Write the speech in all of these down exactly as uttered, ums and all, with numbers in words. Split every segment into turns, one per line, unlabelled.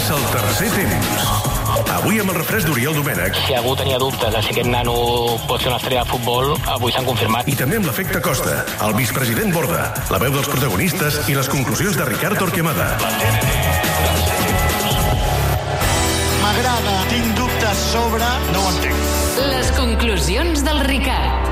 Comença el tercer temps. Avui amb el refresc d'Oriol Domènech.
Si algú tenia dubtes de si aquest nano pot ser una estrella de futbol, avui s'han confirmat.
I també amb l'efecte Costa, el vicepresident Borda, la veu dels protagonistes i les conclusions de Ricard Torquemada.
M'agrada, tinc dubtes sobre... No ho entenc.
Les conclusions del Ricard.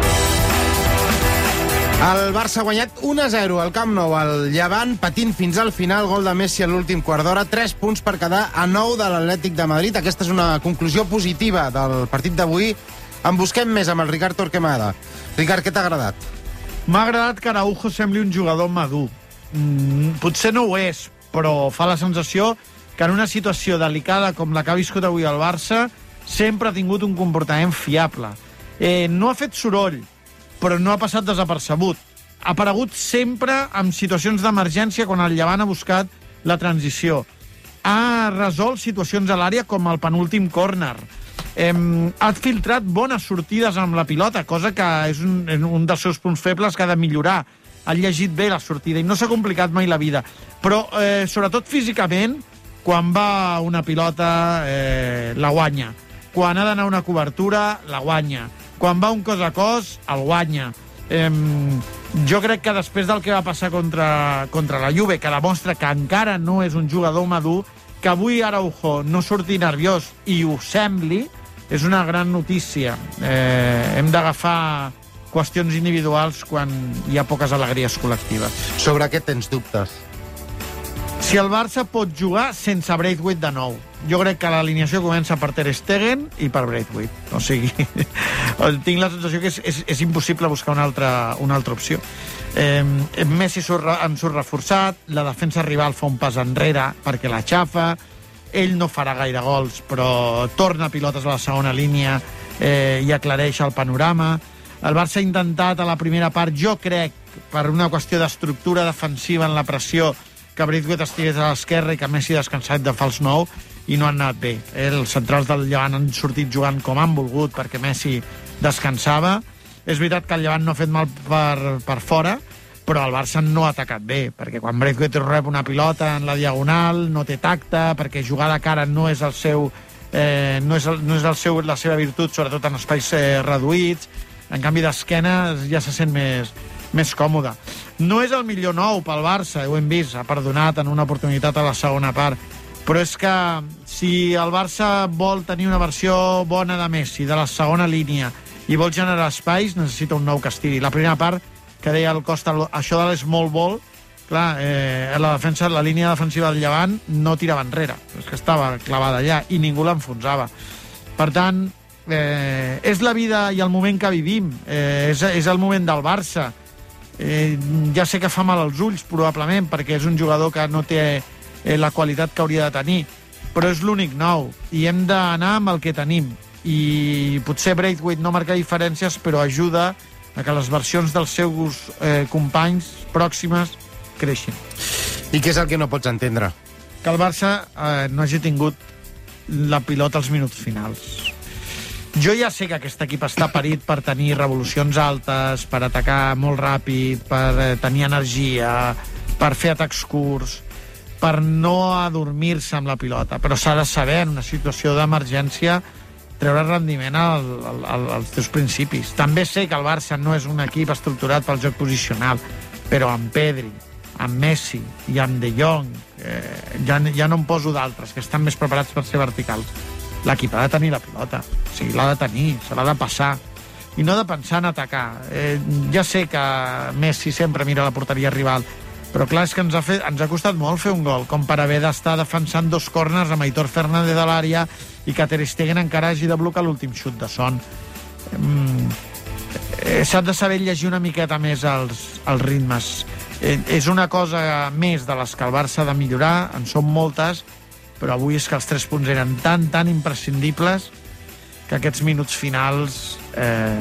El Barça ha guanyat un a zero al Camp Nou, el Llevant patint fins al final, gol de Messi a l'últim quart d'hora, tres punts per quedar a nou de l'Atlètic de Madrid. Aquesta és una conclusió positiva del partit d'avui. En busquem més amb el Ricard Torquemada. Ricard, què t'ha agradat?
M'ha agradat que Araujo sembli un jugador madur. Mm, potser no ho és, però fa la sensació que en una situació delicada com la que ha viscut avui el Barça sempre ha tingut un comportament fiable. Eh, no ha fet soroll, però no ha passat desapercebut. Ha aparegut sempre en situacions d'emergència quan el Llevant ha buscat la transició. Ha resolt situacions a l'àrea com el penúltim córner. Eh, ha filtrat bones sortides amb la pilota, cosa que és un, un dels seus punts febles que ha de millorar. Ha llegit bé la sortida i no s'ha complicat mai la vida. Però, eh, sobretot físicament, quan va una pilota, eh, la guanya. Quan ha d'anar a una cobertura, la guanya. Quan va un cos a cos, el guanya. Eh, jo crec que després del que va passar contra, contra la Juve, que demostra que encara no és un jugador madur, que avui Araujo no surti nerviós i ho sembli, és una gran notícia. Eh, hem d'agafar qüestions individuals quan hi ha poques alegries col·lectives.
Sobre què tens dubtes?
Si el Barça pot jugar sense Braithwaite de nou. Jo crec que l'alineació comença per Ter Stegen i per Braithwaite. O sigui, tinc la sensació que és, és, és impossible buscar una altra, una altra opció. Eh, Messi surt, en surt reforçat, la defensa rival fa un pas enrere perquè la xafa, ell no farà gaire gols, però torna pilotes a la segona línia eh, i aclareix el panorama. El Barça ha intentat a la primera part, jo crec, per una qüestió d'estructura defensiva en la pressió, que Braithwaite estigués a l'esquerra i que Messi descansat de fals nou, i no han anat bé. Els centrals del Llevant han sortit jugant com han volgut perquè Messi descansava. És veritat que el Llevant no ha fet mal per, per fora, però el Barça no ha atacat bé, perquè quan Braithwaite rep una pilota en la diagonal no té tacte, perquè jugar de cara no és el seu, eh, no és, el, no és el seu, la seva virtut, sobretot en espais eh, reduïts. En canvi, d'esquena ja se sent més, més còmode. No és el millor nou pel Barça, ho hem vist, ha perdonat en una oportunitat a la segona part, però és que si el Barça vol tenir una versió bona de Messi, de la segona línia, i vol generar espais, necessita un nou que estiri. La primera part, que deia el Costa, això de l'small ball, clar, eh, la defensa, la línia defensiva del Llevant no tirava enrere, és que estava clavada allà i ningú l'enfonsava. Per tant, eh, és la vida i el moment que vivim, eh, és, és el moment del Barça. Eh, ja sé que fa mal als ulls, probablement, perquè és un jugador que no té eh, la qualitat que hauria de tenir, però és l'únic nou, i hem d'anar amb el que tenim. I potser Braithwaite no marca diferències, però ajuda a que les versions dels seus eh, companys pròximes creixin.
I què és el que no pots entendre?
Que el Barça eh, no hagi tingut la pilota als minuts finals. Jo ja sé que aquest equip està parit per tenir revolucions altes, per atacar molt ràpid, per tenir energia, per fer atacs curts, per no adormir-se amb la pilota, però s'ha de saber, en una situació d'emergència, treure rendiment al, al, als teus principis. També sé que el Barça no és un equip estructurat pel joc posicional, però amb Pedri, amb Messi i amb De Jong, eh, ja, ja no em poso d'altres, que estan més preparats per ser verticals. L'equip ha de tenir la pilota, o sigui, l'ha de tenir, se l'ha de passar, i no de pensar en atacar. Eh, ja sé que Messi sempre mira la porteria rival, però clar, és que ens ha, fet, ens ha costat molt fer un gol, com per haver d'estar defensant dos corners amb Aitor Fernández de l'àrea i que Ter Stegen encara hagi de blocar l'últim xut de Son. Mm, eh, S'ha de saber llegir una miqueta més els, els ritmes. Eh, és una cosa més de les que el Barça ha de millorar, en són moltes, però avui és que els tres punts eren tan, tan imprescindibles que aquests minuts finals eh,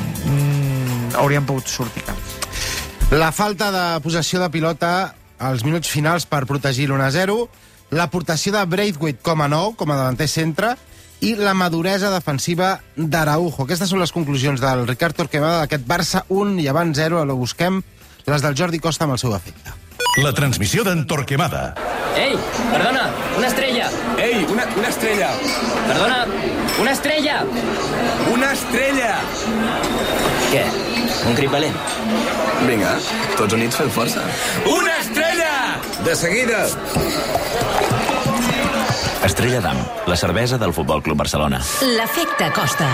mm, haurien pogut sortir caps.
La falta de possessió de pilota als minuts finals per protegir l'u a zero, l'aportació de Braithwaite com a nou, com a davanter centre, i la maduresa defensiva d'Araujo. Aquestes són les conclusions del Ricard Torquemada d'aquest Barça un, Llevant zero, a lo busquem, les del Jordi Costa amb el seu efecte.
La transmissió d'en Torquemada.
Ei, perdona, una estrella.
Ei, una, una estrella.
Perdona, una estrella.
Una estrella.
Què? Un crit valent?
Vinga, tots units fem força. Una estrella! De seguida.
Estrella d'Am, la cervesa del Futbol Club Barcelona.
L'efecte Costa.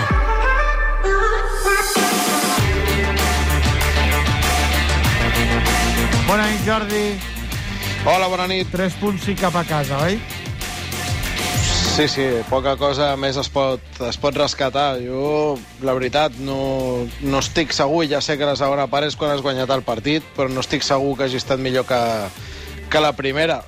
Bona nit, Jordi.
Hola, bona nit.
Tres punts i cap a casa, oi?
Sí, sí, poca cosa més es pot, es pot rescatar. Jo, la veritat, no, no estic segur, ja sé que la segona part és quan has guanyat el partit, però no estic segur que hagi estat millor que, que la primera.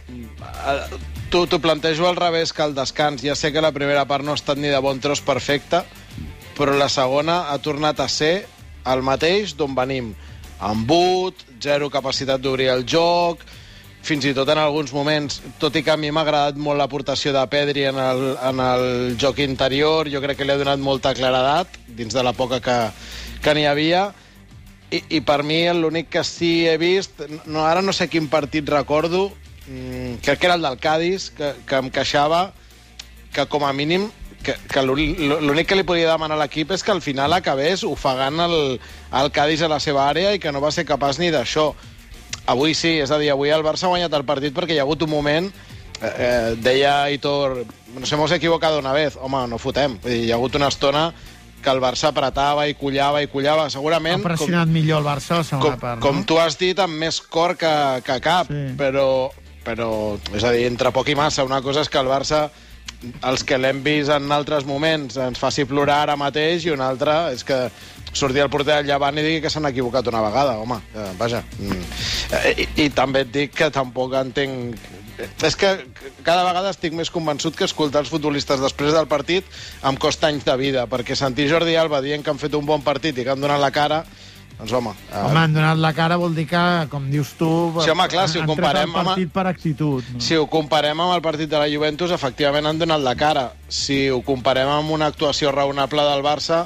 T'ho plantejo al revés que al descans. Ja sé que la primera part no ha estat ni de bon tros perfecta, però la segona ha tornat a ser el mateix d'on venim. Embut, zero capacitat d'obrir el joc, fins i tot en alguns moments, tot i que a mi m'ha agradat molt l'aportació de Pedri en el, en el joc interior, jo crec que li ha donat molta claredat dins de la poca que, que n'hi havia, i, i per mi l'únic que sí he vist, no, ara no sé quin partit recordo, mmm, crec que era el del Cádiz, que, que em queixava que com a mínim que, que l'únic que li podia demanar a l'equip és que al final acabés ofegant el, el Cádiz a la seva àrea i que no va ser capaç ni d'això. Avui sí, és a dir, avui el Barça ha guanyat el partit perquè hi ha hagut un moment, eh, eh, deia Aitor, nos hemos equivocado una vez, home, no fotem, hi ha hagut una estona que el Barça apretava i collava i collava, segurament...
Ha pressionat com, millor el Barça a la segona
com,
part, no?
Com tu has dit, amb més cor que, que cap, sí. però, però, és a dir, entre poc i massa, una cosa és que el Barça, els que l'hem vist en altres moments, ens faci plorar ara mateix, i una altra és que surti el porter del Llevant i digui que s'han equivocat una vegada, home, eh, vaja. Mm. I, I també et dic que tampoc entenc... És que cada vegada estic més convençut que escoltar els futbolistes després del partit em costa anys de vida, perquè sentir Jordi Alba dient que han fet un bon partit i que han donat la cara, doncs home... Eh...
Home, han donat la cara vol dir que, com dius tu,
sí, home, clar, si ho comparem
han tret el partit amb... per actitud. No?
Si ho comparem amb el partit de la Juventus, efectivament han donat la cara. Si ho comparem amb una actuació raonable del Barça,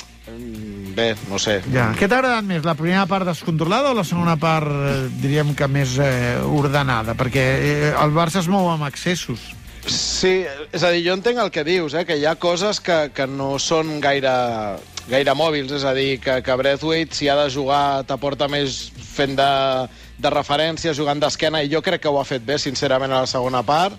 bé, no sé.
Ja. Què t'ha agradat més, la primera part descontrolada o la segona part, eh, diríem que més eh, ordenada? Perquè eh, el Barça es mou amb excessos.
Sí, és a dir, jo entenc el que dius, eh, que hi ha coses que, que no són gaire, gaire mòbils, és a dir, que, que Braithwaite, si ha de jugar, t'aporta més fent de, de referència, jugant d'esquena, i jo crec que ho ha fet bé, sincerament, a la segona part,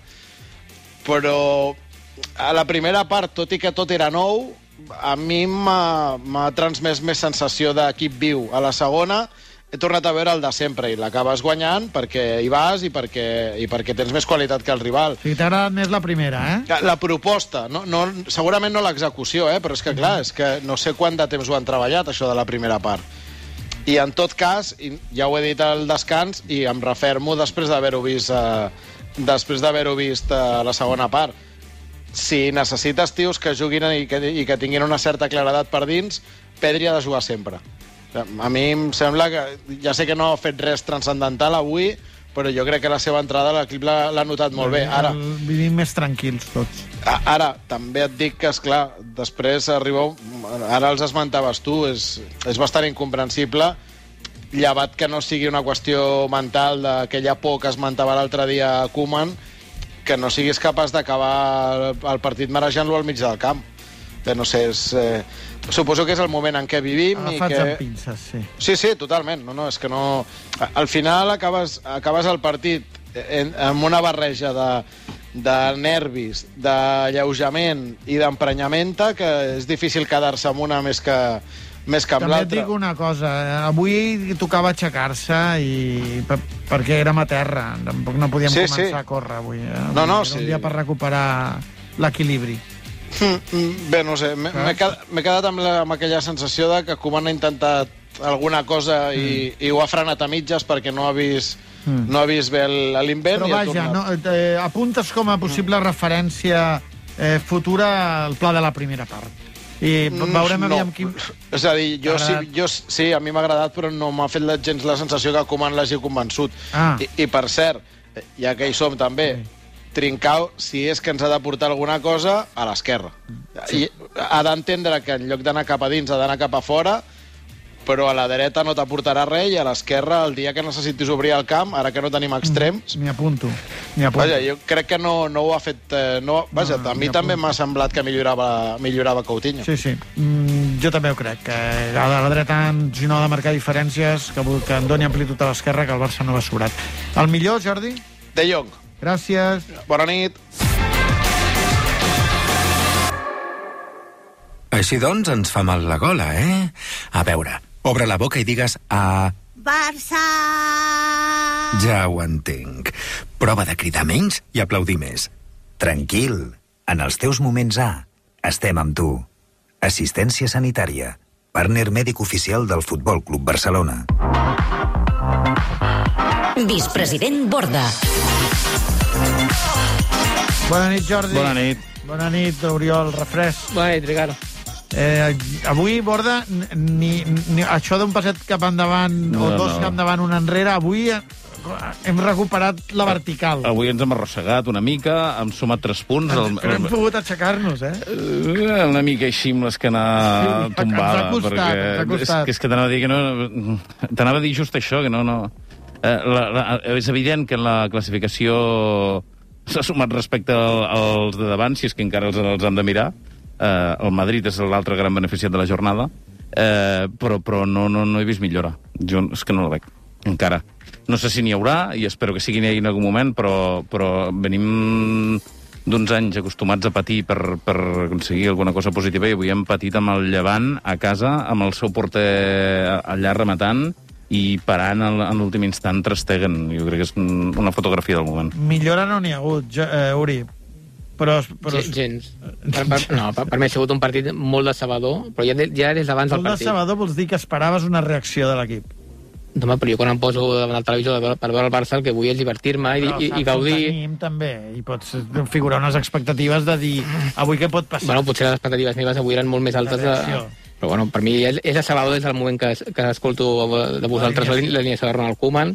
però a la primera part, tot i que tot era nou, a mi m'ha transmès més sensació d'equip viu. A la segona he tornat a veure el de sempre i l'acabes guanyant perquè hi vas i perquè, i perquè tens més qualitat que el rival.
Sí, t'ha agradat més la primera, eh?
La proposta, no, no, segurament no l'execució, eh? Però és que clar, és que no sé quant de temps ho han treballat, això de la primera part. I en tot cas, ja ho he dit al descans i em refermo després d'haver-ho vist, eh, després d'haver-ho vist a la segona part. Si necessites tios que juguin i que, i que tinguin una certa claredat per dins, Pedri ha de jugar sempre. A mi em sembla que... Ja sé que no ha fet res transcendental avui, però jo crec que la seva entrada l'equip l'ha notat molt bé. Ara,
vivim més tranquils tots.
Ara, també et dic que, esclar, després arriba... Ara els esmentaves tu, és, és bastant incomprensible, llevat que no sigui una qüestió mental d'aquella por que esmentava l'altre dia Koeman, que no siguis capaç d'acabar el partit marejant-lo al mig del camp. Bé, no sé, és, eh, suposo que és el moment en què vivim.
Agafats
i que...
amb pinces, sí.
Sí, sí, totalment. No, no, és que no... Al final acabes, acabes el partit en, amb una barreja de, de nervis, d'alleujament i d'emprenyamenta que és difícil quedar-se amb una més que, més que amb l'altra.
També et dic una cosa, avui tocava aixecar-se i per, perquè érem a terra, tampoc no podíem sí, començar sí. a córrer avui. Eh? avui
no, no,
era
sí.
un dia per recuperar l'equilibri.
Bé, no sé, m'he quedat, quedat amb, la, amb aquella sensació de que Koeman ha intentat alguna cosa i, mm. i ho ha frenat a mitges perquè no ha vist, mm. no ha vist bé l'invent.
Però vaja, no, eh, apuntes com a possible mm. referència eh, futura al pla de la primera part. I veurem aviam
no.
quin...
És a dir, jo sí, jo sí, a mi m'ha agradat, però no m'ha fet gens la sensació que Koeman l'hagi convençut. Ah. I, I, per cert, ja que hi som també, sí. Trincao, si és que ens ha de portar alguna cosa, a l'esquerra. Sí. Ha d'entendre que en lloc d'anar cap a dins ha d'anar cap a fora,
però a la dreta no t'aportarà res i a l'esquerra, el dia que necessitis obrir el camp, ara que no tenim extrems...
M'hi apunto. M'hi apunto.
Vaja, jo crec que no, no ho ha fet... Eh, no, vaja, no, a mi també m'ha semblat que millorava, millorava Coutinho.
Sí, sí. Mm, jo també ho crec, que a la dreta, si no ha de marcar diferències, que, que en doni amplitud a l'esquerra, que el Barça no va sobrat. El millor, Jordi?
De Jong.
Gràcies.
Bona nit.
Així doncs ens fa mal la gola, eh? A veure, obre la boca i digues a...
Barça!
Ja ho entenc. Prova de cridar menys i aplaudir més. Tranquil, en els teus moments A, estem amb tu. Assistència sanitària. Partner mèdic oficial del Futbol Club Barcelona.
Vicepresident Borda.
Bona nit, Jordi.
Bona nit.
Bona nit, Oriol Refresc.
Bona nit, Ricardo.
Eh, avui, Borda, ni, ni això d'un passet cap endavant no, o dos no. cap endavant, un enrere, avui hem recuperat la vertical.
Avui ens hem arrossegat una mica, hem sumat tres punts.
El, però hem pogut aixecar-nos, eh?
Una mica així amb l'esquena sí, tombada.
Ens ha costat,
perquè
ens ha costat.
És, que, és que t'anava a dir que no... T'anava a dir just això, que no... no eh, la, la, és evident que en la classificació s'ha sumat respecte als de davant, si és que encara els, els han de mirar. Eh, el Madrid és l'altre gran beneficiat de la jornada, eh, però, però no, no, no he vist millora. Jo és que no la veig, encara. No sé si n'hi haurà, i espero que sigui n'hi en algun moment, però, però venim d'uns anys acostumats a patir per, per aconseguir alguna cosa positiva, i avui hem patit amb el Llevant a casa, amb el seu porter allà rematant, i parant en l'últim instant Ter Stegen. Jo crec que és una fotografia del moment.
Millora no n'hi ha hagut, jo, eh, Uri. Però, però...
Gens. Per, per, no, per, per mi ha sigut un partit molt decebedor, però ja, ja des d'abans del partit.
Molt decebedor vols dir que esperaves una reacció de l'equip.
No, home, però jo quan em poso davant el televisor per veure el Barça el que vull és divertir-me i, i, i gaudir...
Però tenim també, i pots figurar unes expectatives de dir avui què pot passar.
Bueno, potser les expectatives meves avui eren molt més altes de... Però bueno, per mi és, és decebedor des del moment que, que escolto de vosaltres la línia de Ronald Koeman.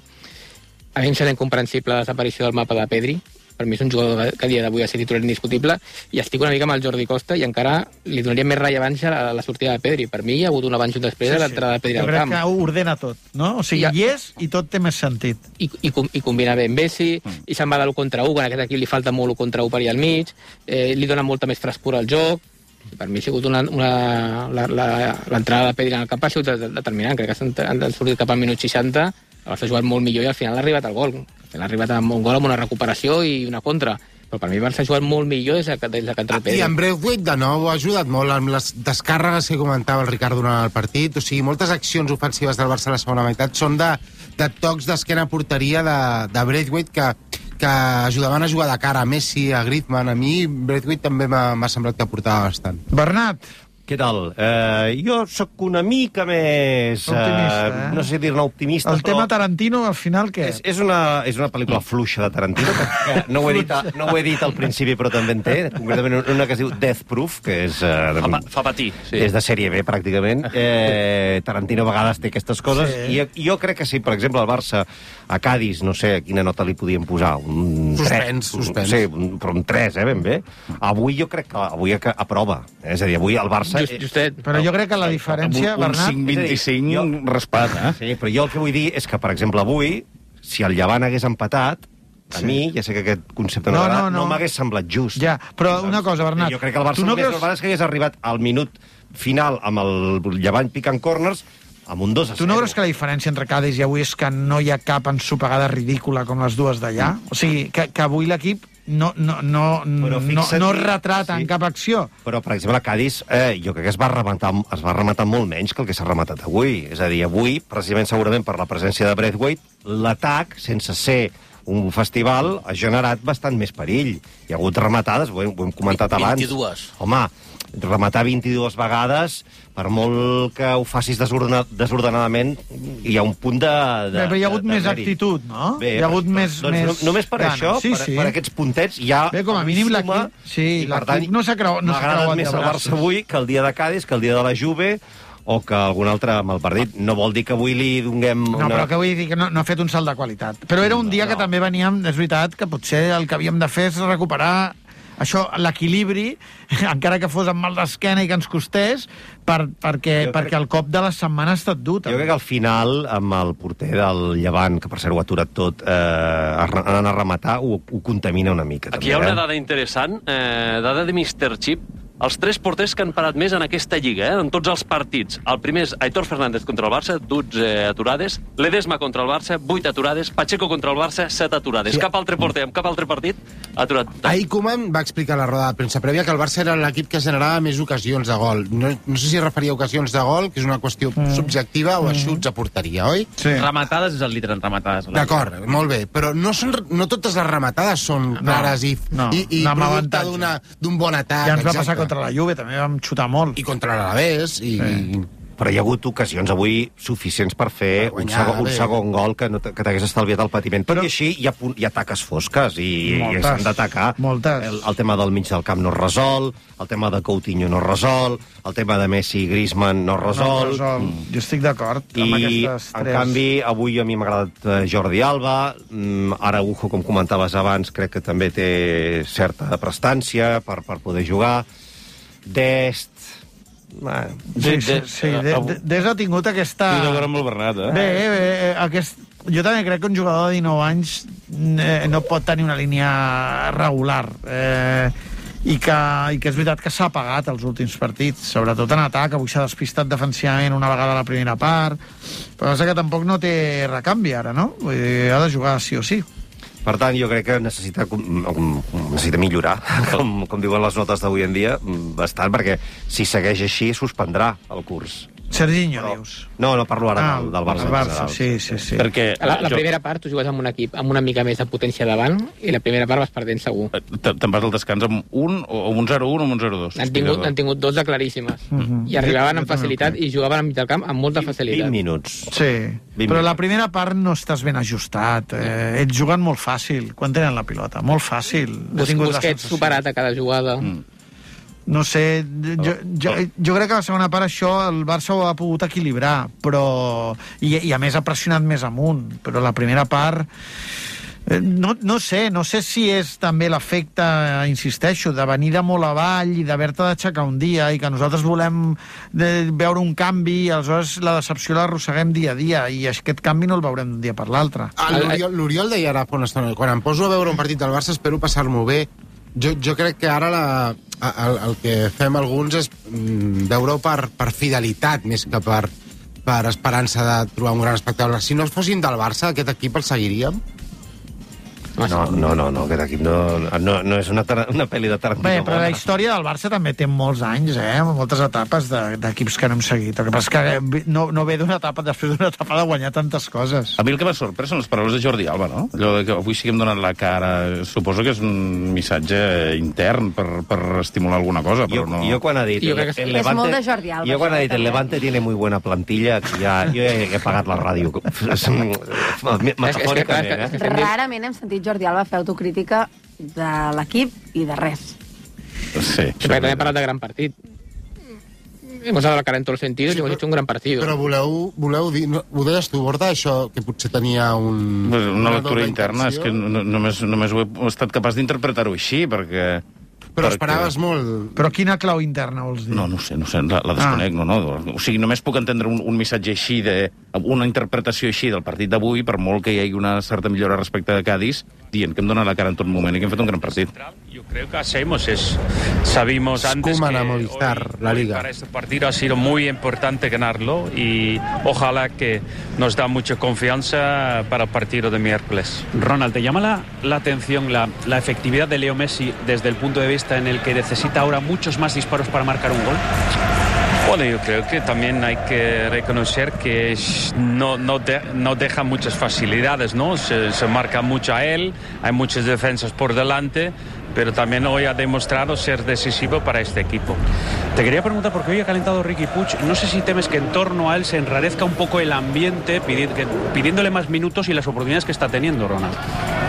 A mi em sembla incomprensible la desaparició del mapa de Pedri. Per mi és un jugador que a dia d'avui ha sigut titular indiscutible, i estic una mica amb el Jordi Costa, i encara li donaria més rellevància a la sortida de Pedri. Per mi hi ha hagut un abans i un després sí, de l'entrada de Pedri al camp.
Jo crec que ho ordena tot, no? O sigui, hi és i tot té més sentit.
I, i, i combina bé amb Messi, mm. i se'n va de l'u contra u, quan a aquest equip li falta molt l'u contra u per allà al mig, eh, li dona molta més frescura al joc. Per mi ha sigut una, una, l'entrada de Pedri en el camp ha sigut determinant. Crec que han sortit cap al minut seixanta, el Barça ha jugat molt millor i al final ha arribat al gol. Al final ha arribat amb un gol, amb una recuperació i una contra. Però per mi el Barça ha jugat molt millor des que, des que entra el Pedri.
I en Braithwaite, de nou, ha ajudat molt amb les descàrregues que comentava el Ricard durant el partit. O sigui, moltes accions ofensives del Barça a la segona meitat són de, de tocs d'esquena a porteria de, de Braithwaite que, que ajudaven a jugar de cara a Messi, a Griezmann. A mi Braithwaite també m'ha semblat que aportava bastant.
Bernat.
Què tal? Eh, jo sóc una mica més...
Optimista, eh?
No sé dir-ne optimista,
el
però...
tema Tarantino, al final, què?
És, és, una, és una pel·lícula fluixa de Tarantino, que no ho, he dit, a, no ho he dit al principi, però també en té. Concretament una que es diu Death Proof, que és... Eh,
fa, fa patir, sí.
És de sèrie B, pràcticament. Eh, Tarantino a vegades té aquestes coses. Sí. I jo crec que sí, per exemple, el Barça a Cádiz, no sé quina nota li podíem posar. Un
suspens, suspens.
Sí, un, però un tres, eh, ben bé. Avui jo crec que avui aprova. És a dir, avui el Barça...
Just, justet.
Però jo crec que la diferència,
un, un
Bernat...
cinc vint-i-cinc jo... raspat, eh?
Sí, però jo el que vull dir és que, per exemple, avui, si el Llevant hagués empatat, a sí. mi, ja sé que aquest concepte no, no, no, no. no m'hagués semblat just.
Ja, però una cosa, Bernat...
Jo crec que el Barça no més creus... normal és que hagués arribat al minut final amb el Llevant picant corners amb un dos a zero.
Tu no creus que la diferència entre Cádiz i avui és que no hi ha cap ensopegada ridícula com les dues d'allà? Mm. O sigui, que, que avui l'equip no, no, no, no, no retrata sí. en cap acció.
Però, per exemple, a Cádiz, eh, jo crec que es va, rematar, es va rematar molt menys que el que s'ha rematat avui. És a dir, avui, precisament segurament per la presència de Braithwaite, l'atac, sense ser un festival, ha generat bastant més perill. Hi ha hagut rematades, ho hem, ho hem comentat abans.
vint-i-dues.
Home, rematar vint-i-dues vegades, per molt que ho facis desordena, desordenadament, hi ha un punt de... de
Bé, però hi ha hagut
de, de
més
mèrit.
actitud, no?
Bé,
hi ha hagut
doncs,
més...
Doncs,
més...
No, només per
Gana.
això,
sí,
per,
sí.
per aquests puntets, hi ha...
Bé, com a mínim l'equip... Sí, l'equip no s'ha creuat, no
m'ha agradat més el Barça avui que el dia de Cádiz, que el dia de la Juve, o que algun altre amb el partit. No vol dir que avui li donem una...
No, però que vull dir que no, no ha fet un salt de qualitat. Però era un dia no, no. que també veníem, és veritat, que potser el que havíem de fer és recuperar això, l'equilibri, encara que fos amb mal d'esquena i que ens costés, per, perquè, perquè el cop de la setmana ha estat dur.
Jo crec que al final, amb el porter del Llevant, que per cert ho ha aturat tot, eh, anant a rematar, ho, ho contamina una mica.
Aquí
també,
hi ha una
eh?
dada interessant, eh, dada de míster Chip. Els tres porters que han parat més en aquesta lliga, eh, en tots els partits. El primer és Aitor Fernández contra el Barça, dotze aturades. Ledesma contra el Barça, vuit aturades. Pacheco contra el Barça, set aturades.
Sí.
Cap altre porter, amb cap altre partit, ha aturat.
Ahir Koeman va explicar a la roda de premsa prèvia que el Barça era l'equip que generava més ocasions de gol. No, no sé si referia a ocasions de gol, que és una qüestió mm. subjectiva, o a xuts a porteria, oi?
Sí. Rematades és el literal, rematades.
D'acord, molt bé. Però no, són, no totes les rematades són clares i,
no,
i, i
no,
producte d'una- d'un bon atac.
Ja ens va
exacte.
passar contra la Juve, també vam xutar molt.
I contra l'Alavés, i...
Sí.
Però hi ha hagut ocasions avui suficients per fer un segon, un segon gol que, no, que t'hagués estalviat el patiment. Tot i així, hi ha, punt, hi ha taques fosques i, i s'han d'atacar.
Moltes.
El, el tema del mig del camp no es resol, el tema de Coutinho no es resol, el tema de Messi i Griezmann no es resol.
No es resol. Jo estic d'acord amb
I,
aquestes
en
tres.
canvi, avui a mi m'ha agradat eh, Jordi Alba, mm, Araujo, com comentaves abans, crec que també té certa prestància per, per poder jugar. Dest... Bueno,
Sí, sí, sí. De, de, Des ha tingut aquesta...
Sí, de molt Bernat, eh?
Bé, bé, aquest... jo també crec que un jugador de dinou anys eh, no pot tenir una línia regular. Eh, i, que, I que és veritat que s'ha apagat els últims partits, sobretot en atac. Avui s'ha despistat defensivament una vegada a la primera part, però és que tampoc no té recanvi ara, no? Vull dir, ha de jugar sí o sí.
Per tant, jo crec que necessita, necessita millorar, com, com diuen les notes d'avui en dia, bastant, perquè si segueix així, suspendrà el curs.
Serginho, Però, dius?
No, no parlo ara ah, del, del Barça.
El Barça, sí, sí, sí.
Perquè
la, la primera part tu jugues amb un equip amb una mica més de potència davant i la primera part vas perdent segur.
Te'n vas al descans amb un, o amb un zero un o amb un zero dos.
Han tingut, han tingut dos de claríssimes. Uh -huh. I arribaven amb facilitat i jugaven al mig del camp amb molta facilitat.
vint minuts.
Sí,
vint
però
minuts.
la primera part no estàs ben ajustat. Eh, ells juguen molt fàcil quan tenen la pilota. Molt fàcil.
Bus, Busquets superat a cada jugada.
Mm. No sé, jo, jo, jo crec que a la segona part això el Barça ho ha pogut equilibrar, però i, i a més ha pressionat més amunt, però la primera part eh, no, no sé, no sé si és també l'efecte, insisteixo, de venir de molt avall i d'haver-te d'aixecar un dia i que nosaltres volem de, veure un canvi i aleshores la decepció l'arrosseguem dia a dia i aquest canvi no el veurem d'un dia per l'altre.
L'Oriol deia ara fa una estona, quan em poso a veure un partit del Barça espero passar-m'ho bé. Jo, jo crec que ara la, el, el que fem alguns és mm, veure-ho per, per fidelitat més que per, per esperança de trobar un gran espectacle. Si no fóssim del Barça, aquest equip el seguiríem?
No, no, no, no aquest equip no, no, no és una, una pel·li de Tarantino.
Bé, però la història del Barça també té molts anys, eh? Moltes etapes d'equips de, que no hem seguit. El que passa és que no, no ve d'una etapa, després d'una etapa de guanyar tantes coses.
A mi el que m'ha sorprès són les paraules de Jordi Alba, no? Allò de que avui sí que hem donat la cara. Suposo que és un missatge intern per, per estimular alguna cosa, però
jo,
no...
Jo quan ha dit...
El Levante, és molt de Jordi Alba.
Jo quan ha dit el Levante tiene muy buena plantilla, ja, jo he, he pagat la ràdio. Metafòricament, eh?
Rarament hem sentit Jordi Alba fer autocrítica de l'equip i de res.
Sí.
Perquè també he parlat de gran partit. Hemos dado la cara en todos los sentidos sí, y hemos hecho un gran partido.
Però voleu, voleu dir... No, ho deies tu, Borda, això que potser tenia un...
Una, una lectura interna, és que no, només, només ho he estat capaç d'interpretar-ho així, perquè...
Però
perquè...
esperaves molt...
Però quina clau interna vols dir?
No, no sé, no sé, la, la desconec, ah. no, no. O sigui, només puc entendre un, un missatge així, de, una interpretació així del partit d'avui, per molt que hi hagi una certa millora respecte de Cádiz, dient que hem donat la cara en tot moment i que hem fet un gran partit.
Yo creo que hacemos es, sabimos antes que hoy,
la Liga.
Hoy para este partido ha sido muy importante ganarlo y ojalá que nos da mucha confianza para el partido de miércoles.
Ronald, ¿te llama la, la atención la, la efectividad de Leo Messi desde el punto de vista en el que necesita ahora muchos más disparos para marcar un gol?
Bueno, yo creo que también hay que reconocer que no, no, de, no deja muchas facilidades, ¿no? Se, se marca mucho a él, hay muchas defensas por delante, pero también hoy ha demostrado ser decisivo para este equipo.
Te quería preguntar, porque hoy ha calentado Riqui Puig, no sé si temes que en torno a él se enrarezca un poco el ambiente, pidiéndole más minutos y las oportunidades que está teniendo, Ronald.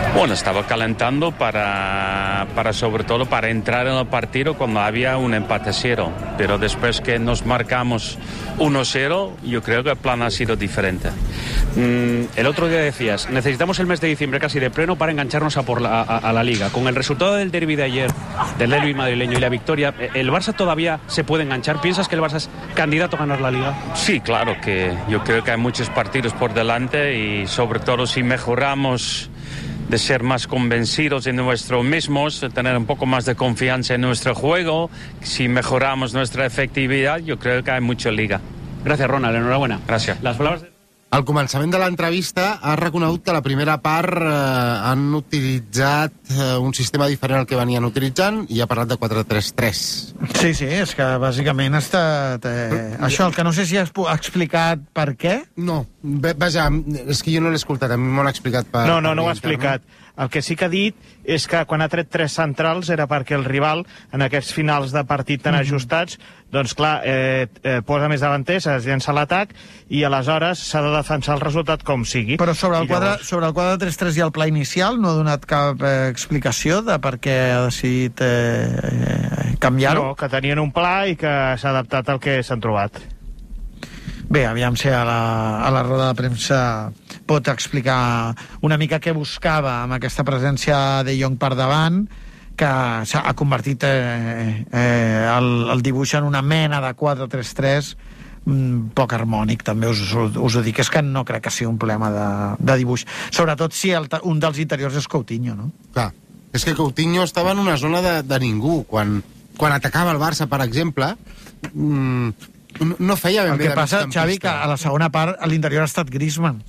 Bueno, estaba calentando para, para sobre todo para entrar en el partido cuando había un empate cero, pero después que nos marcamos uno cero, yo creo que el plan ha sido diferente.
Mm, el otro día decías, necesitamos el mes de diciembre casi de pleno para engancharnos a, por la, a, a la Liga. Con el resultado del derbi de ayer, del derbi madrileño y la victoria, ¿el Barça todavía se puede enganchar? ¿Piensas que el Barça es candidato a ganar la Liga?
Sí, claro, que yo creo que hay muchos partidos por delante y sobre todo si mejoramos de ser más convencidos en nosotros mismos, de tener un poco más de confianza en nuestro juego, si mejoramos nuestra efectividad, yo creo que hay mucha Liga.
Gracias, Ronald, enhorabuena.
Gracias.
Las palabras de...
Al començament de l'entrevista ha reconegut que la primera part eh, han utilitzat eh, un sistema diferent al que venien utilitzant i ha parlat de quatre tres tres.
Sí, sí, és que bàsicament ha estat... Eh, això, el que no sé si has ha explicat per què.
No, vaja, és que jo no l'he escoltat, a mi m'ho han explicat per...
No, no, no ho ha explicat. El que sí que ha dit és que quan ha tret tres centrals era perquè el rival, en aquests finals de partit tan ajustats, doncs clar, eh, eh, posa més davanters, es llença l'atac i aleshores s'ha de defensar el resultat com sigui.
Però sobre el, quadre,
llavors...
sobre el quadre tres tres i el pla inicial no ha donat cap eh, explicació de per què ha decidit eh, canviar-ho?
No, que tenien un pla i que s'ha adaptat al que s'han trobat.
Bé, aviam si a la, a la roda de premsa pot explicar una mica què buscava amb aquesta presència de Jong per davant, que s'ha ha convertit eh, eh, el, el dibuix en una mena de quatre tres tres mm, poc harmònic, també us, us, us ho dic, és que no crec que sigui un problema de, de dibuix, sobretot si el, un dels interiors és Coutinho, no?
Clar, és que Coutinho estava en una zona de, de ningú, quan, quan atacava el Barça, per exemple, mmm, no feia ben
el
bé
que passa, Xavi, que a la segona part a l'interior ha estat Griezmann.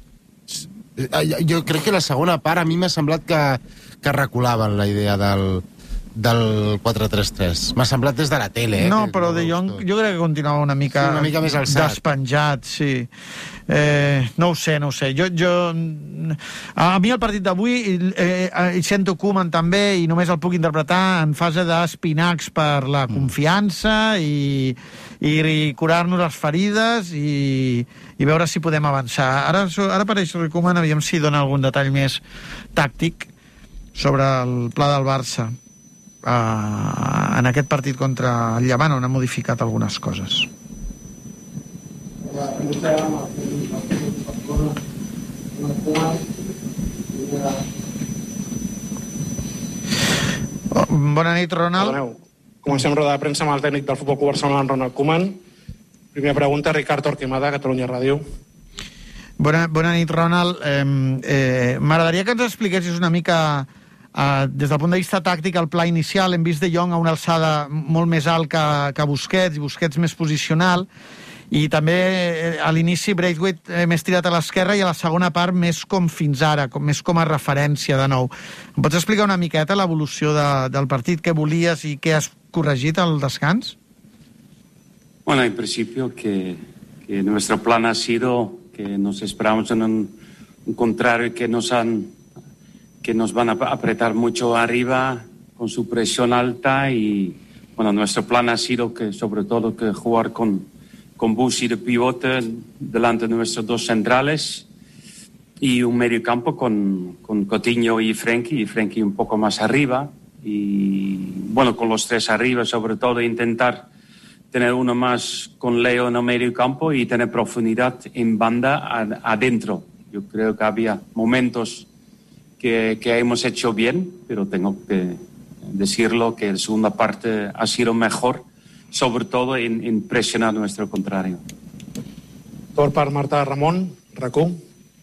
Jo crec que la segona part a mi m'ha semblat que, que reculaven la idea del, del quatre tres tres. M'ha semblat des de la tele, eh?
No, però De Jong jo crec que continuava una mica,
sí, una mica més alçat,
despenjat, sí. Eh, no ho sé, no ho sé. Jo, jo, a mi el partit d'avui eh, eh, sento Koeman també i només el puc interpretar en fase d'espinacs per la confiança i, i, i curar-nos les ferides i, i veure si podem avançar. Ara, ara apareix Koeman, aviam si dona algun detall més tàctic sobre el pla del Barça uh, en aquest partit contra el Llevant, on ha modificat algunes coses. Oh, bona nit, Ronald.
Perdoneu. Comencem roda de premsa amb el tècnic del Futbol Club Barcelona, Ronald Koeman. Primera pregunta, Ricard Torquemada, Catalunya Ràdio.
Bona, bona nit, Ronald. Eh, eh, M'agradaria que ens expliquessis una mica, eh, des del punt de vista tàctic, el pla inicial. Hem vist De Jong a una alçada molt més alt que, que Busquets, i Busquets més posicional, i també eh, a l'inici Braithwaite eh, més tirat a l'esquerra i a la segona part més com fins ara, com, més com a referència de nou. Em pots explicar una miqueta l'evolució de, del partit, què volies i què has corregit al descans?
Bueno, en principio que, que nuestro plan ha sido que nos esperamos en un, un contrario que nos han que nos van a apretar mucho arriba con su presión alta y bueno, nuestro plan ha sido que sobre todo que jugar con con Busi de pivote delante de nuestros dos centrales y un medio campo con, con Coutinho y Frenkie, y Frenkie un poco más arriba, y bueno, con los tres arriba sobre todo intentar tener uno más con Leo en el medio campo y tener profundidad en banda adentro. Yo creo que había momentos que, que hemos hecho bien, pero tengo que decirlo que la segunda parte ha sido mejor, sobre todo en, en presionar a nuestro contrario.
Torn per Marta Ramon, R A C U.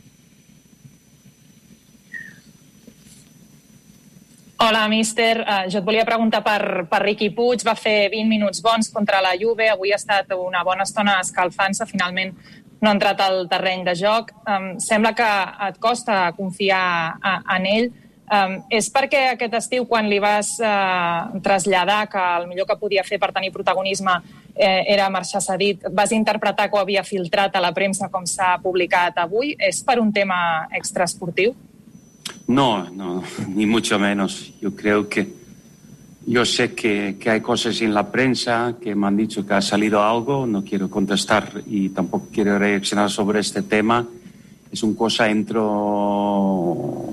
Hola, míster. Uh, jo et volia preguntar per, per Riqui Puig. Va fer vint minuts bons contra la Juve. Avui ha estat una bona estona escalfant-se. Finalment no ha entrat al terreny de joc. Um, sembla que et costa confiar a, en ell. Um, és perquè aquest estiu, quan li vas uh, traslladar que el millor que podia fer per tenir protagonisme eh, era marxar cedit, vas interpretar que ho havia filtrat a la premsa com s'ha publicat avui? És per un tema extraesportiu?
No, no, ni mucho menos. Yo creo que yo sé que, que hay cosas en la prensa que me han dicho que ha salido algo, no quiero contestar y tampoco quiero reaccionar sobre este tema. Es una cosa entro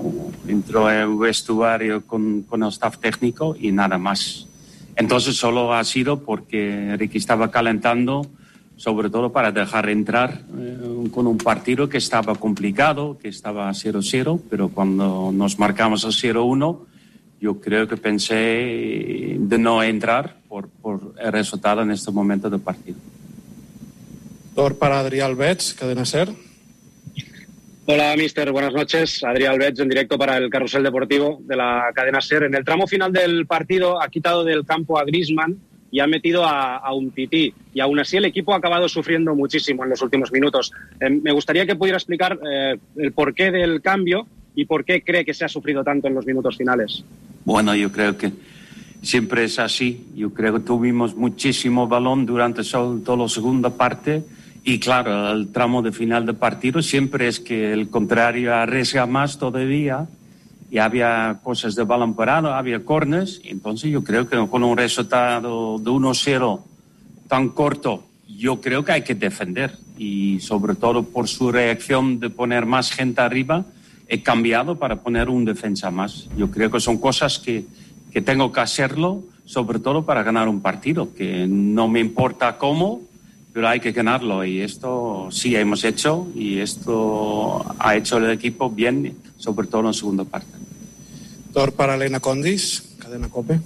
entró el vestuario con, con el staff técnico y nada más. Entonces solo ha sido porque Ricky estaba calentando, sobre todo para dejar entrar eh, con un partido que estaba complicado, que estaba cero cero, pero cuando nos marcamos el cero uno, yo creo que pensé de no entrar por, por el resultado en este momento del partido.
Tor para Adrià Albets, Cadena SER.
Hola, mister. Buenas noches. Adrià Albets en directo para el Carrusel Deportivo de la cadena SER. En el tramo final del partido ha quitado del campo a Griezmann y ha metido a, a Umtiti. Y aún así el equipo ha acabado sufriendo muchísimo en los últimos minutos. Eh, me gustaría que pudiera explicar eh, el porqué del cambio y por qué cree que se ha sufrido tanto en los minutos finales.
Bueno, yo creo que siempre es así. Yo creo que tuvimos muchísimo balón durante toda la segunda parte. Y claro, el tramo de final de partido siempre es que el contrario arriesga más todavía y había cosas de balón parado, había corners. Entonces yo creo que con un resultado de uno cero tan corto, yo creo que hay que defender. Y sobre todo por su reacción de poner más gente arriba, he cambiado para poner un defensa más. Yo creo que son cosas que, que tengo que hacerlo, sobre todo para ganar un partido, que no me importa cómo, pero hay que ganarlo y esto sí hemos hecho y esto ha hecho el equipo bien, sobre todo en la segunda parte.
Tor para Elena Condis, Cadena COPE.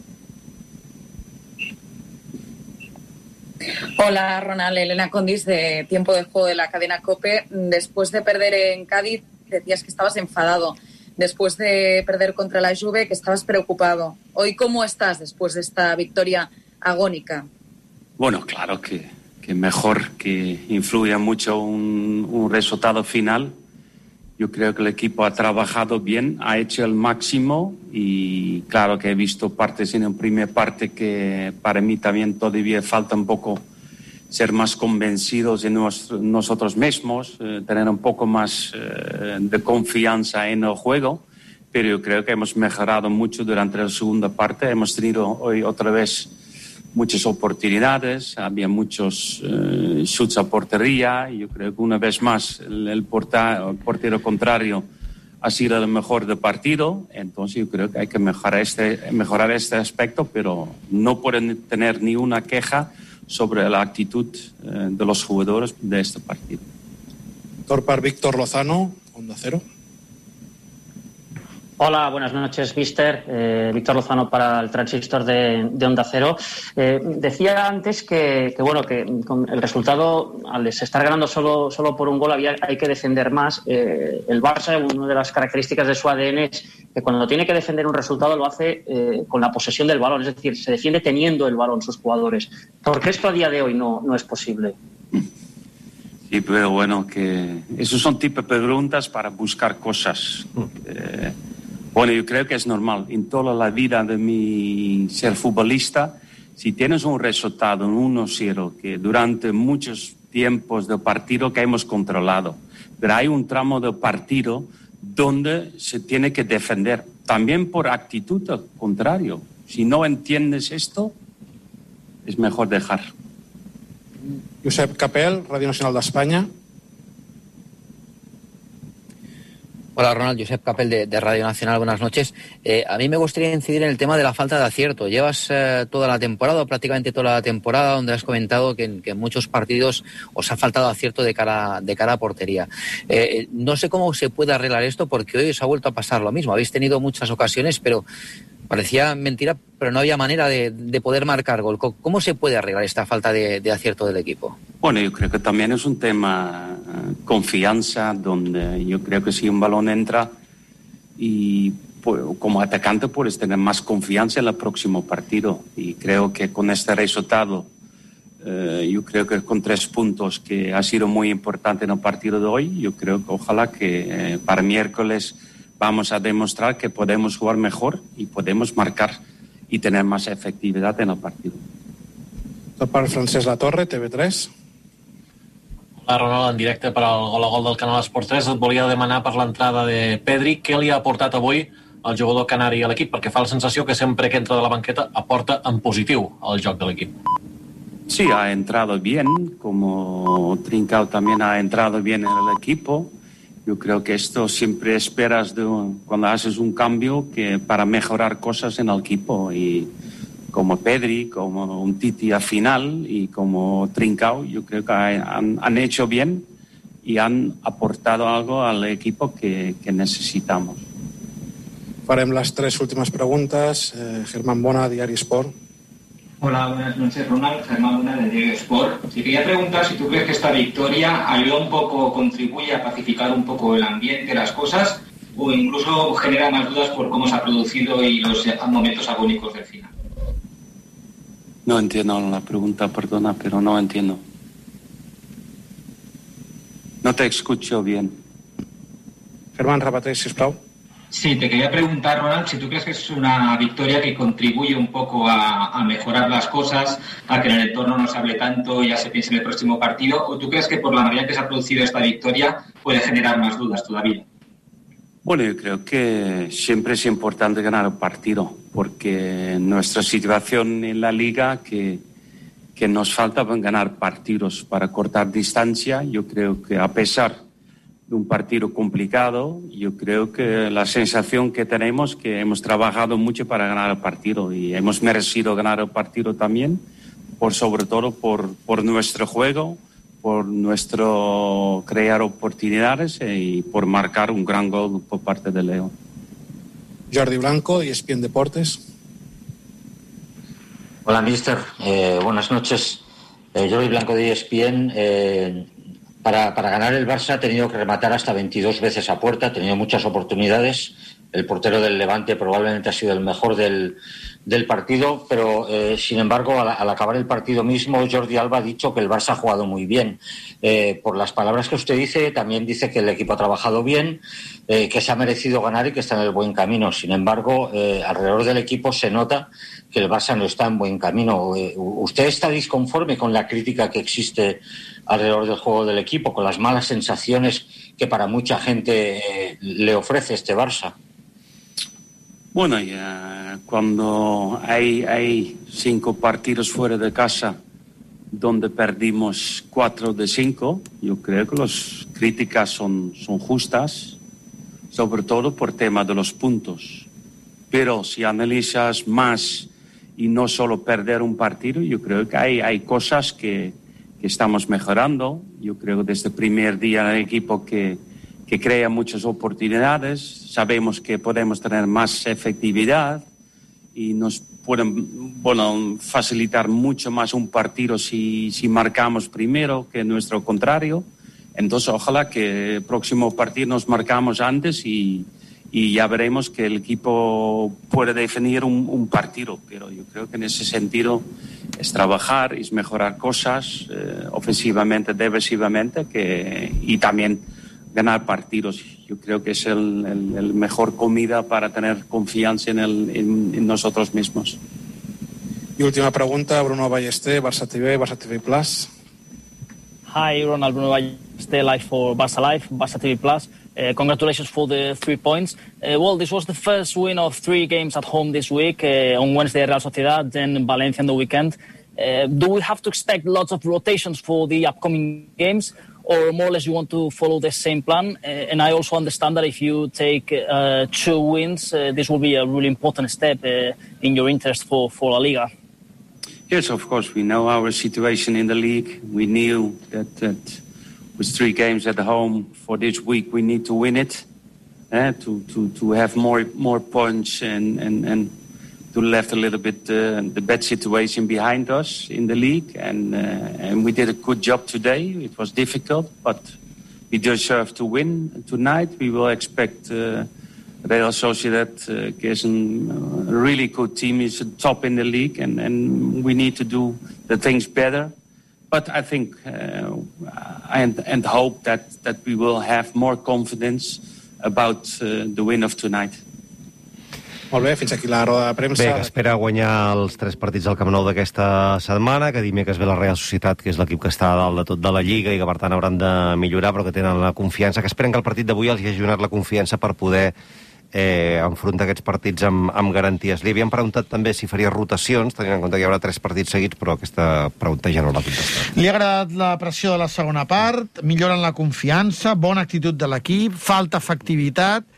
Hola, Ronald. Elena Condis, de Tiempo de Juego de la cadena COPE. Después de perder en Cádiz, decías que estabas enfadado. Después de perder contra la Juve, que estabas preocupado. Hoy, ¿cómo estás después de esta victoria agónica?
Bueno, claro que... que mejor, que influya mucho un, un resultado final. Yo creo que el equipo ha trabajado bien, ha hecho el máximo y claro que he visto partes en la primera parte que para mí también todavía falta un poco ser más convencidos de nos, nosotros mismos, eh, tener un poco más eh, de confianza en el juego, pero yo creo que hemos mejorado mucho durante la segunda parte. Hemos tenido hoy otra vez muchas oportunidades, había muchos eh, shoots a portería y yo creo que una vez más el, el, porta, el portero contrario ha sido el mejor del partido, entonces yo creo que hay que mejorar este, mejorar este aspecto, pero no pueden tener ni una queja sobre la actitud eh, de los jugadores de este partido.
Tor para Víctor Lozano, Onda Cero.
Hola, buenas noches, mister. Eh, Víctor Lozano para el Transistor de, de Onda Cero. Eh, decía antes que, que, bueno, que con el resultado, al estar ganando solo, solo por un gol, había, hay que defender más. Eh, el Barça, una de las características de su A D N es que cuando tiene que defender un resultado lo hace eh, con la posesión del balón, es decir, se defiende teniendo el balón sus jugadores. ¿Por qué esto a día de hoy no, no es posible?
Sí, pero bueno, que esos son tipos de preguntas para buscar cosas. Eh, Bueno, yo creo que es normal. En toda la vida de mi ser futbolista, si tienes un resultado en uno cero que durante muchos tiempos de partido que hemos controlado, pero hay un tramo de partido donde se tiene que defender, también por actitud al contrario. Si no entiendes esto, es mejor dejar.
Josep Capel, Radio Nacional de España.
Hola, Ronald. Josep Capel, de, de Radio Nacional. Buenas noches. Eh, a mí me gustaría incidir en el tema de la falta de acierto. Llevas eh, toda la temporada, prácticamente toda la temporada, donde has comentado que en, que en muchos partidos os ha faltado acierto de cara, de cara a portería. Eh, no sé cómo se puede arreglar esto, porque hoy os ha vuelto a pasar lo mismo. Habéis tenido muchas ocasiones, pero parecía mentira, pero no había manera de, de poder marcar gol. ¿Cómo se puede arreglar esta falta de, de acierto del equipo?
Bueno, yo creo que también es un tema uh, confianza, donde yo creo que si un balón entra y pues, como atacante puedes tener más confianza en el próximo partido. Y creo que con este resultado, uh, yo creo que con tres puntos que ha sido muy importante en el partido de hoy, yo creo que ojalá que eh, para miércoles vamos a demostrar que podemos jugar mejor y podemos marcar y tener más efectividad en el partido.
Per Francesc Latorre, T V tres.
Hola, Ronald, en directe per al Gol a Gol del Canal Esport tres. Et volia demanar per l'entrada de Pedri què li ha aportat avui el jugador canari a l'equip, perquè fa la sensació que sempre que entra de la banqueta aporta en positiu al joc de l'equip.
Sí, ha entrado bien, como Trincao también ha entrado bien en el equipo.
Yo creo que esto siempre esperas de, cuando haces un cambio que para mejorar cosas en el equipo. Y como Pedri, como un Titi al final y como Trincao, yo creo que han, han hecho bien y han aportado algo al equipo que, que necesitamos.
Farem las tres últimas preguntas. Eh, Germán Bona, Diario Sport.
Hola, buenas noches, Ronald. Germán Bona, de Diario Sport. Sí, quería preguntar si tú crees que esta victoria ayuda un poco, contribuye a pacificar un poco el ambiente, las cosas, o incluso genera más dudas por cómo se ha producido y los momentos agónicos del final.
No entiendo la pregunta, perdona, pero no entiendo. No te escucho bien.
Germán, repeteix, sisplau.
Sí, te quería preguntar, Ronald, si tú crees que es una victoria que contribuye un poco a, a mejorar las cosas, a que en el entorno no se hable tanto y ya se piense en el próximo partido, o tú crees que por la manera en que se ha producido esta victoria puede generar más dudas todavía.
Bueno, yo creo que siempre es importante ganar el partido, porque nuestra situación en la Liga, que, que nos falta ganar partidos para cortar distancia, yo creo que a pesar de un partido complicado, yo creo que la sensación que tenemos es que hemos trabajado mucho para ganar el partido y hemos merecido ganar el partido también, por sobre todo por, por nuestro juego, por nuestro crear oportunidades y por marcar un gran gol por parte de Leo.
Jordi Blanco, E S P N Deportes.
Hola, mister. Eh, buenas noches. Eh, Jordi Blanco de E S P N. Eh, para, para ganar el Barça ha tenido que rematar hasta veintidós veces a puerta, ha tenido muchas oportunidades. El portero del Levante probablemente ha sido el mejor del, del partido, pero eh, sin embargo, al, al acabar el partido mismo, Jordi Alba ha dicho que el Barça ha jugado muy bien. Eh, por las palabras que usted dice, también dice que el equipo ha trabajado bien, eh, que se ha merecido ganar y que está en el buen camino. Sin embargo, eh, alrededor del equipo se nota que el Barça no está en buen camino. Eh, ¿Usted está disconforme con la crítica que existe alrededor del juego del equipo, con las malas sensaciones que para mucha gente eh, le ofrece este Barça?
Bueno, ya cuando hay, hay cinco partidos fuera de casa donde perdimos cuatro de cinco, yo creo que las críticas son, son justas, sobre todo por tema de los puntos. Pero si analizas más y no solo perder un partido, yo creo que hay, hay cosas que, que estamos mejorando. Yo creo que desde el primer día el equipo que, que crea muchas oportunidades, sabemos que podemos tener más efectividad y nos pueden, bueno, facilitar mucho más un partido si, si marcamos primero que nuestro contrario. Entonces, ojalá que el próximo partido nos marcamos antes y, y ya veremos que el equipo puede definir un, un partido. Pero yo creo que en ese sentido es trabajar, es mejorar cosas eh, ofensivamente, defensivamente, que, y también ganar partidos. Yo creo que es el, el, el mejor comida para tener confianza en, el, en, en nosotros mismos.
Y última pregunta, Bruno Ballester, Barça T V, Barça T V Plus.
Hi, Ronald. Bruno Ballester, live for Barça Live, Barça T V Plus. Uh, congratulations for the three points. Uh, well, this was the first win of three games at home this week. Uh, on Wednesday, Real Sociedad, then Valencia on the weekend. Uh, do we have to expect lots of rotations for the upcoming games, or more or less you want to follow the same plan? Uh, and I also understand that if you take uh, two wins, uh, this will be a really important step uh, in your interest for, for La Liga.
Yes, of course, we know our situation in the league. We knew that, that with three games at home for this week, we need to win it, uh, to, to, to have more more points and, and, and to left a little bit uh, the bad situation behind us in the league. And, uh, and we did a good job today. It was difficult, but we deserve to win tonight. We will expect uh, Real Sociedad uh, is a really good team. It's a top in the league, and, and we need to do the things better. But I think uh, and, and hope that, that we will have more confidence about uh, the win of tonight.
Molt bé, fins aquí la roda de premsa.
Bé, que espera guanyar els tres partits del Camp Nou d'aquesta setmana, que dimecres ve la Real Societat, que és l'equip que està a dalt de tot de la Lliga i que, per tant, hauran de millorar, però que tenen la confiança, que esperen que el partit d'avui els hagi donat la confiança per poder eh, enfronta aquests partits amb, amb garanties. Li havien preguntat també si faria rotacions, tenint en compte que hi haurà tres partits seguits, però aquesta pregunta ja no l'ha contestat.
Li ha agradat la pressió de la segona part, milloren la confiança, bona actitud de l'equip, falta efectivitat,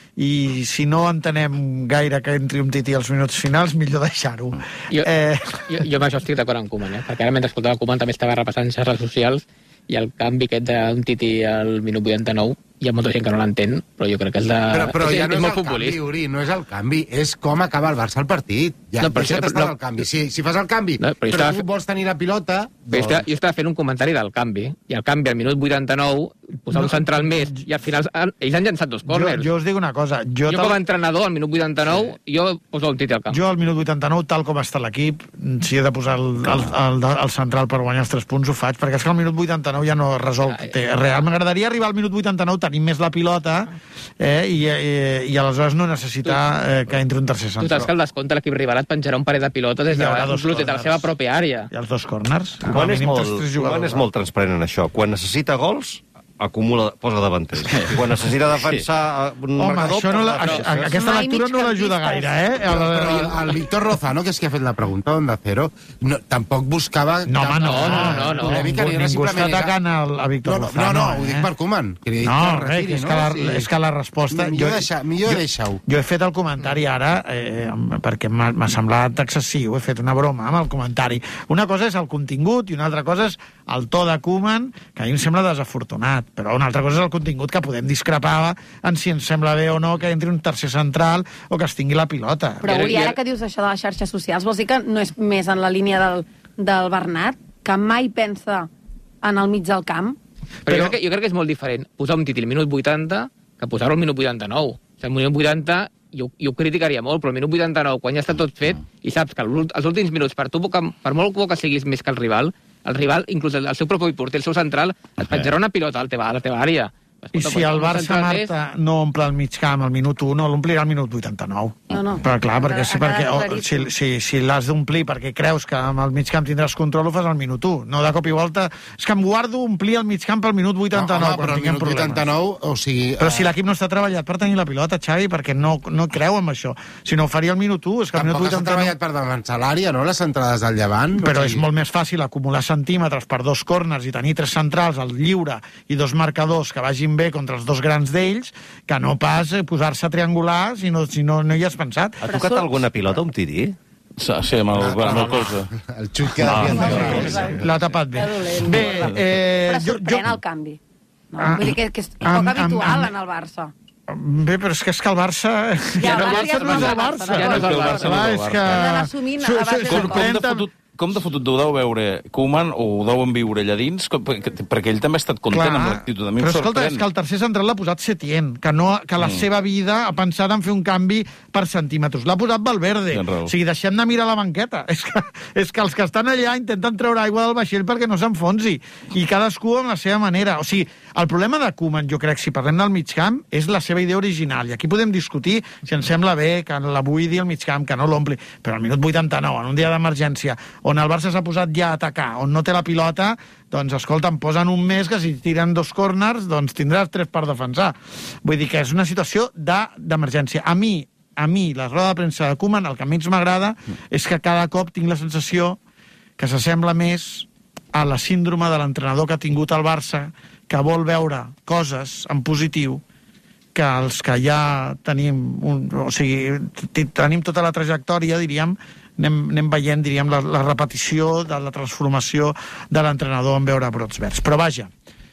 i si no entenem gaire que entri un Titi als minuts finals, millor deixar-ho.
Jo, eh... jo, jo amb això estic d'acord amb Koeman, eh? perquè ara mentre escoltava Koeman també estava repassant xarxes socials i el canvi aquest d'un Titi al minut vuitanta-nou, hi ha molta gent que no l'entén, però jo crec que és de...
Però, però
és,
ja no
és
és
molt
el
futbolista.
canvi, Uri, no és el canvi, és com acaba el Barça el partit. Ja,
No, però
deixa't
això-
estar
no.
el canvi. Si, si fas el canvi,
No, però
però,
jo
però
estava
tu vols tenir la pilota...
Però jo, estava, jo estava fent un comentari del canvi, i el canvi al minut vuitanta-nou, posar
No.
un central més, i al final han, ells han llançat dos
Jo,
córners.
jo us dic una cosa. Jo,
Jo
tal,
com a entrenador, al minut vuitanta-nou, jo poso un Titi al camp.
jo al minut vuitanta-nou, tal com està l'equip, si he de posar el, el, el, el central per guanyar els tres punts, ho faig, perquè és que al minut vuitanta-nou ja no resol té real. M'agradaria arribar al minut vuitanta-nou tenint més la pilota eh, i, i, i aleshores no necessitar eh, que entri un tercer
Tu saps
central.
que al descompte l'equip rival et penjarà un parell de pilotes des
Hi
de,
haurà dos
inclús des de la
corners.
seva pròpia àrea.
I els dos corners. Com a
Koeman és,
mínim
molt,
tres, tres
Koeman
jugadors.
és molt transparent en això. Quan necessita gols, acumula, posa davanter. Quan necessita defensar un
Home,
marcador...
això no la,
posa
això,
defenses.
aquesta
Mai
lectura no l'ajuda
migcampistes.
gaire, eh?
Però,
El,
però el, el Víctor Lozano, que és qui ha fet la pregunta d'Onda Cero, no, tampoc buscava...
No, home, no,
no, no, no.
polèmica, ni era
Ningú està
simplement...
atacant el, a Víctor
No, no,
Lozano.
no, no, ho dic
eh?
per Koeman. Que li he dit
No,
que
res,
retiri,
que és,
no?
que la,
Sí.
és que la resposta...
Millor deixar- millor deixar-ho.
Jo he fet el comentari ara, eh, perquè m'ha m'ha semblat excessiu, he fet una broma amb el comentari. Una cosa és el contingut i una altra cosa és el to de Koeman, que a mi em sembla desafortunat, però una altra cosa és el contingut, que podem discrepar en si ens sembla bé o no que entri un tercer central o que es tingui la pilota.
Però, Uri, ara que dius això de les xarxes socials, vols dir que no és més en la línia del, del Bernat, que mai pensa en el mig del camp?
Però, però... Jo, crec que, jo crec que és molt diferent posar un Titi al minut vuitanta que posar-lo al minut vuitanta-nou. O sigui, al minut vuitanta jo, jo ho criticaria molt, però al minut vuitanta-nou, quan ja està tot fet, i saps que els últims minuts, per, tu, per molt bo que siguis més que el rival, el rival, inclús el, el seu propi porter, el seu central, et penjarà una pilota a la teva, a la teva àrea.
I si el Barça Marta no omple el mig camp al minut u, no l'omplirà al minut vuitanta-nou.
No, no.
Però clar, perquè, sí, perquè
quedat
oh, si, si, si l'has d'omplir perquè creus que amb el mig camp tindràs control, ho fas al minut u. No de cop i volta... És que em guardo omplir el mig camp al minut vuitanta-nou,
No, home, però
quan
al
tinguem
minut
problemes.
vuitanta-nou, o sigui...
Però si l'equip no està treballat per tenir la pilota, Xavi, perquè no, no creu en això. Si no, ho faria al minut u. És que al minut
Tampoc s'ha
vuitanta-nou...
treballat per defensar l'àrea, no?, les entrades del Llevant.
Però
O
és
sigui,
molt més fàcil acumular centímetres per dos corners i tenir tres centrals al lliure i dos marcadors que vagin bé contra els dos grans d'ells, que no pas eh, posar-se a triangular si no, si no, no hi has pensat.
Ha tocat alguna pilota un Titi?
Sí, sí, amb el, amb el colze.
El xut que
Ah, l'ha tapat bé. Bé, eh,
Però
jo,
sorprèn
jo,
el canvi. No?
Ah,
Vull dir que, que és poc
am- am-
habitual
am-
en el Barça.
bé, però és que és que el Barça...
Ja,
el
el
Barça
Barça
no és
ja
el
no
Barça.
és el
Barça. Ja no és el Barça,
Clar,
no és el
és
Barça.
que...
Hem d'anar assumint a
Su-
base
su-
de
Com, com,
sorprèn
de fotut, com de fotut ho deu veure Koeman, o ho deuen viure allà dins, com, perquè, perquè ell també ha estat content
Clar,
amb l'actitud. A mi em
però escolta,
sorprèn.
és que el tercer central l'ha posat Setién, que, no, que la
Mm.
seva vida ha pensat en fer un canvi per centímetres. L'ha posat Valverde.
Tens raó.
O sigui, deixem de mirar la banqueta. És que, és que els que estan allà intenten treure aigua del vaixell perquè no s'enfonsi. I cadascú amb la seva manera. O sigui, el problema de Koeman, jo crec, si parlem del mig camp, és la seva idea original. I aquí podem discutir si ens sembla bé que la buidi al mig camp, que no l'ompli. Però al minut vuitanta-nou, en un dia d'emergència, on el Barça s'ha posat ja a atacar, on no té la pilota, doncs, escolta, em posen un mes que si tiren dos corners, doncs tindràs tres per defensar. Vull dir que és una situació de- d'emergència. A mi, a mi, la roda de premsa de Koeman, el que menys m'agrada és que cada cop tinc la sensació que s'assembla més a la síndrome de l'entrenador que ha tingut el Barça, que vol veure coses en positiu, que els que ja tenim, un, o sigui, t- tenim tota la trajectòria, diríem, anem, anem veient, diríem, la, la repetició de la transformació de l'entrenador en veure brots verds. Però vaja,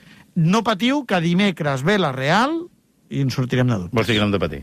no patiu, que dimecres ve la Real i ens sortirem de dubtes.
Vols dir que no hem de patir?